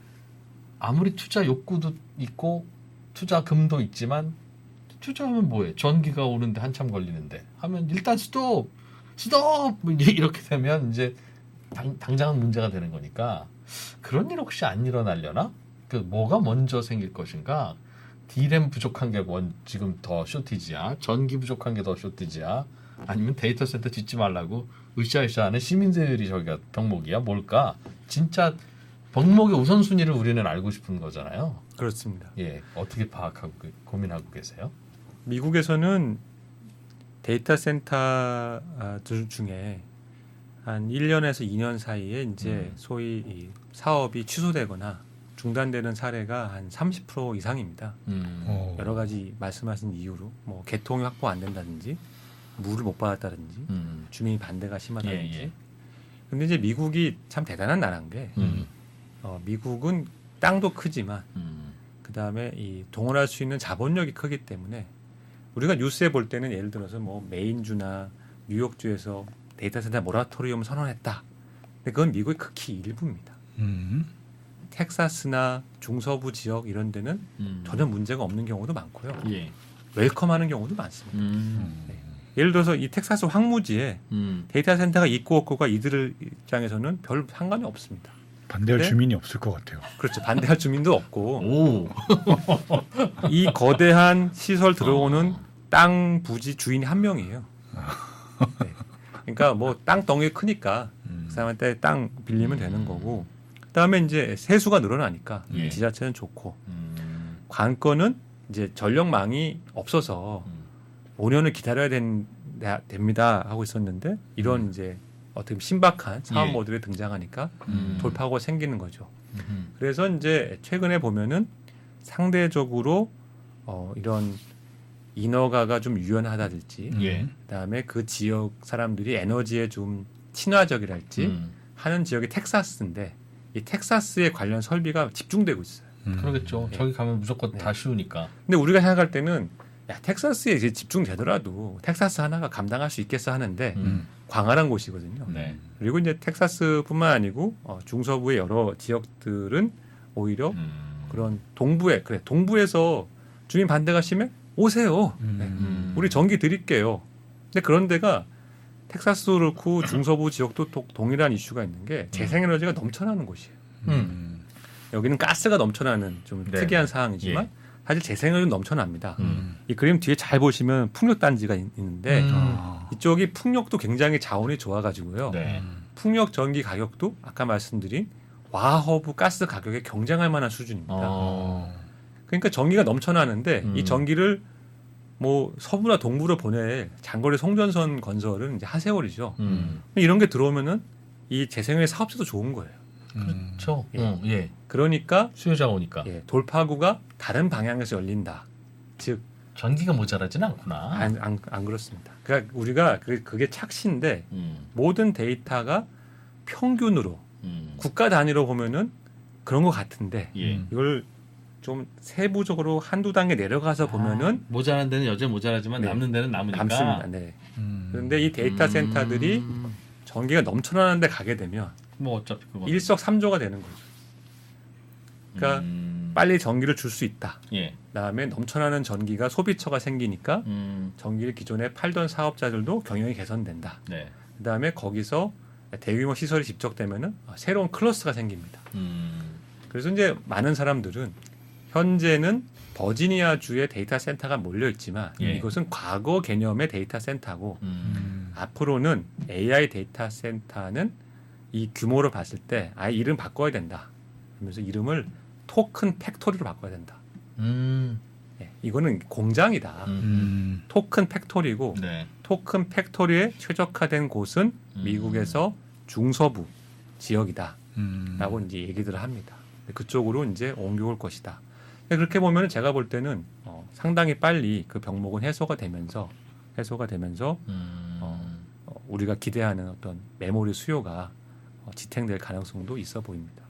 아무리 투자 욕구도 있고 투자금도 있지만 투자하면 뭐해? 전기가 오는데 한참 걸리는데 하면 일단 스톱 스톱 이렇게 되면 이제 당, 당장은 문제가 되는 거니까 그런 일 혹시 안 일어나려나? 그 뭐가 먼저 생길 것인가? 디램 부족한 게 뭔 지금 더 쇼티지야? 전기 부족한 게 더 쇼티지야? 아니면 데이터 센터 짓지 말라고 으쌰으쌰하는 시민들이 저기가 병목이야? 뭘까? 진짜 병목의 우선순위를 우리는 알고 싶은 거잖아요. 그렇습니다. 예, 어떻게 파악하고 고민하고 계세요? 미국에서는 데이터 센터들 중에 한 일 년에서 이 년 사이에 이제 음. 소위 이 사업이 취소되거나 중단되는 사례가 한 삼십 퍼센트 이상입니다. 음. 어. 여러 가지 말씀하신 이유로 뭐 개통이 확보 안 된다든지 물을 못 받았다든지 음. 주민 반대가 심하다든지. 예, 예. 근데 이제 미국이 참 대단한 나라인 게 음. 어, 미국은 땅도 크지만 음. 그 다음에 이 동원할 수 있는 자본력이 크기 때문에 우리가 뉴스에 볼 때는 예를 들어서 뭐 메인주나 뉴욕주에서 데이터 센터 모라토리엄을 선언했다. 근데 그건 미국의 극히 일부입니다. 음. 텍사스나 중서부 지역 이런 데는 음. 전혀 문제가 없는 경우도 많고요. 예. 웰컴하는 경우도 많습니다. 음. 네. 예를 들어서 이 텍사스 황무지에 음. 데이터 센터가 있고 없고가 이들 입장에서는 별 상관이 없습니다. 반대할 네? 주민이 없을 것 같아요. 그렇죠. 반대할 주민도 없고 오. 이 거대한 시설 들어오는 땅 부지 주인이 한 명이에요. 네. 그러니까 뭐 땅 덩이 크니까 음. 그 사람한테 땅 빌리면 되는 거고 그다음에 이제 세수가 늘어나니까 예. 지자체는 좋고 음. 관건은 이제 전력망이 없어서 음. 오 년을 기다려야 된, 됩니다 하고 있었는데 이런 음. 이제 어떻게 신박한 사업 예. 모델이 등장하니까 음. 돌파구가 생기는 거죠. 음. 그래서 이제 최근에 보면은 상대적으로 어, 이런 인허가가 좀 유연하다든지 예. 그다음에 그 지역 사람들이 에너지에 좀 친화적이랄지 음. 하는 지역이 텍사스인데 이 텍사스에 관련 설비가 집중되고 있어요. 음. 그러겠죠. 예. 저기 가면 무조건 네. 다 쉬우니까. 근데 우리가 생각할 때는 야, 텍사스에 이제 집중되더라도 텍사스 하나가 감당할 수 있겠어 하는데 음. 광활한 곳이거든요. 네. 그리고 이제 텍사스뿐만 아니고 어, 중서부의 여러 지역들은 오히려 음. 그런 동부에 그래 동부에서 주민 반대가 심해 오세요. 음. 네. 음. 우리 전기 드릴게요. 근데 그런 데가 텍사스도 그렇고 중서부 지역도 또 동일한 이슈가 있는 게 재생에너지가 넘쳐나는 곳이에요. 음. 여기는 가스가 넘쳐나는 좀 네. 특이한 사항이지만 예. 사실 재생에너지 넘쳐납니다. 음. 이 그림 뒤에 잘 보시면 풍력 단지가 있, 있는데 음. 아. 이쪽이 풍력도 굉장히 자원이 좋아가지고요. 네. 풍력 전기 가격도 아까 말씀드린 와허브 가스 가격에 경쟁할 만한 수준입니다. 어. 그러니까 전기가 넘쳐나는데 음. 이 전기를 뭐 서부나 동부로 보낼 장거리 송전선 건설은 이제 하세월이죠. 음. 이런 게 들어오면은 이 재생에너지 사업자도 좋은 거예요. 음. 그렇죠. 예. 어, 예. 그러니까 수요자가 오니까 예, 돌파구가 다른 방향에서 열린다. 즉 전기가 모자라지는 않구나. 안, 안, 안 그렇습니다. 그러니까 우리가 그, 그게 착시인데 음. 모든 데이터가 평균으로 음. 국가 단위로 보면은 그런 것 같은데 예. 음. 이걸 좀 세부적으로 한두 단계 내려가서 보면은 아, 모자란 데는 여전히 모자라지만 네. 남는 데는 남으니까. 남습니다. 네. 음. 그런데 이 데이터 센터들이 음. 전기가 넘쳐나는 데 가게 되면 뭐 어차피 그거. 일석삼조가 되는 거죠. 그러니까 음. 빨리 전기를 줄 수 있다. 예. 그다음에 넘쳐나는 전기가 소비처가 생기니까 음. 전기를 기존에 팔던 사업자들도 경영이 개선된다. 네. 그다음에 거기서 대규모 시설이 집적되면은 새로운 클러스가 생깁니다. 음. 그래서 이제 많은 사람들은 현재는 버지니아 주의 데이터 센터가 몰려 있지만 예. 이것은 과거 개념의 데이터 센터고 음. 음. 앞으로는 에이아이 데이터 센터는 이 규모를 봤을 때 아예 이름 바꿔야 된다. 그러면서 이름을 토큰 팩토리로 바꿔야 된다. 음. 예, 이거는 공장이다. 음. 음. 토큰 팩토리고 네. 토큰 팩토리에 최적화된 곳은 음. 미국에서 중서부 지역이다. 음. 라고 이제 얘기들을 합니다. 그쪽으로 이제 옮겨올 것이다. 그렇게 보면 제가 볼 때는 어, 상당히 빨리 그 병목은 해소가 되면서 해소가 되면서 음. 어, 어, 우리가 기대하는 어떤 메모리 수요가 어, 지탱될 가능성도 있어 보입니다.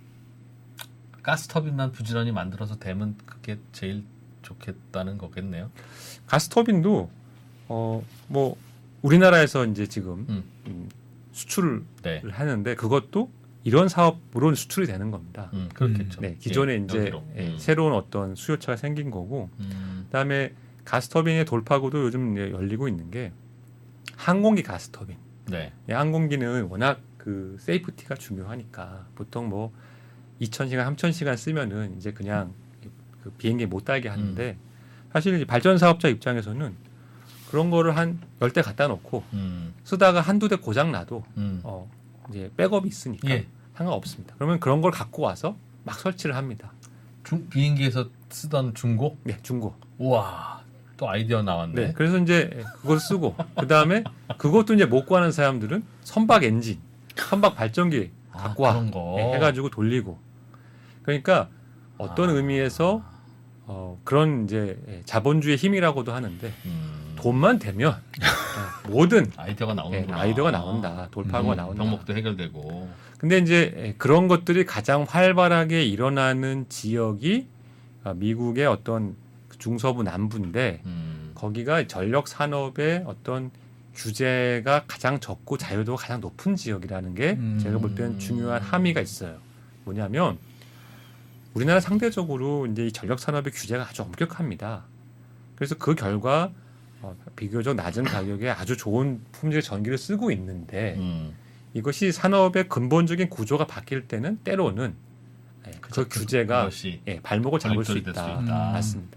가스터빈만 부지런히 만들어서 되면 그게 제일 좋겠다는 거겠네요. 가스터빈도 어, 뭐 우리나라에서 이제 지금 음. 음, 수출을 네. 하는데 그것도 이런 사업으로 수출이 되는 겁니다. 음, 그렇겠죠. 네, 기존에 예, 이제 여기로. 예, 음. 새로운 어떤 수요처가 생긴 거고, 음. 그다음에 가스터빈의 돌파구도 요즘 이제 열리고 있는 게 항공기 가스터빈. 네. 이 항공기는 워낙 그 세이프티가 중요하니까 보통 뭐 이천 시간, 삼천 시간 쓰면은 이제 그냥 그 비행기에 못 달게 하는데 사실 이제 발전 사업자 입장에서는 그런 거를 한 열 대 갖다 놓고 음. 쓰다가 한두 대 고장 나도 음. 어 이제 백업이 있으니까 예. 상관없습니다. 그러면 그런 걸 갖고 와서 막 설치를 합니다. 중, 비행기에서 쓰던 중고? 네, 중고. 우와, 또 아이디어 나왔네. 네, 그래서 이제 그걸 쓰고 그 다음에 그것도 이제 못 구하는 사람들은 선박 엔진, 선박 발전기 아, 갖고 와 그런 거. 네, 해가지고 돌리고. 그러니까 어떤 아. 의미에서 어, 그런 이제 자본주의 힘이라고도 하는데 음. 돈만 되면 어, 모든 아이디어가 나오는구나. 예, 아이디어가 나온다, 돌파구가 음, 나온다. 병목도 해결되고. 근데 이제 그런 것들이 가장 활발하게 일어나는 지역이 미국의 어떤 중서부 남부인데 음. 거기가 전력 산업의 어떤 규제가 가장 적고 자유도가 가장 높은 지역이라는 게 음. 제가 볼 때는 중요한 함의가 있어요. 뭐냐면 우리나라 상대적으로 이제 이 전력 산업의 규제가 아주 엄격합니다. 그래서 그 결과 어, 비교적 낮은 가격에 아주 좋은 품질의 전기를 쓰고 있는데 음. 이것이 산업의 근본적인 구조가 바뀔 때는 때로는 예, 그 규제가 그것이 예, 발목을 잡을 수 걸림돌이 될수 있다. 있다. 음. 맞습니다.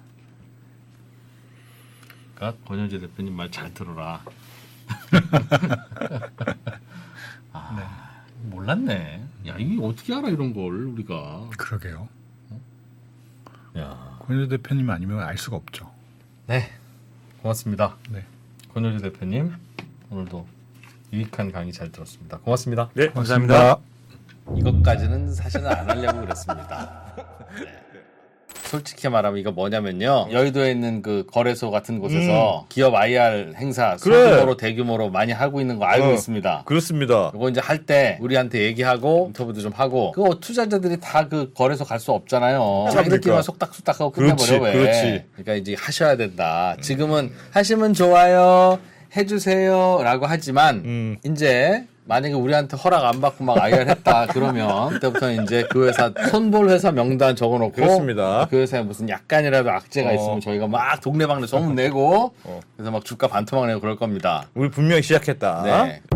그러니까 권현재 대표님 말 잘 들어라. 아, 몰랐네. 야, 이게 어떻게 알아 이런 걸 우리가. 그러게요. 야. 권효 대표님 아니면 알 수가 없죠. 네. 고맙습니다. 네. 권효재 대표님 오늘도 유익한 강의 잘 들었습니다. 고맙습니다. 네, 감사합니다. 이것까지는 사실은 안 하려고 그랬습니다. 네. 솔직히 말하면 이거 뭐냐면요. 여의도에 있는 그 거래소 같은 곳에서 음. 기업 아이알 행사 그래. 소규모로 대규모로 많이 하고 있는 거 알고 어. 있습니다. 그렇습니다. 그거 이제 할 때 우리한테 얘기하고 인터뷰도 좀 하고 그거 투자자들이 다 그 거래소 갈 수 없잖아요. 자기들끼리만 속닥속닥하고 끝내버려. 그렇지, 왜. 그렇지. 그러니까 이제 하셔야 된다. 지금은 하시면 좋아요. 해주세요 라고 하지만 음. 이제 만약에 우리한테 허락 안 받고 막 아이알 했다 그러면 그때부터는 이제 그 회사 손볼 회사 명단 적어놓고 그렇습니다. 그 회사에 무슨 약간이라도 악재가 어. 있으면 저희가 막 동네방네 소문 내고 어. 그래서 막 주가 반토막 내고 그럴 겁니다. 우리 분명히 시작했다. 네.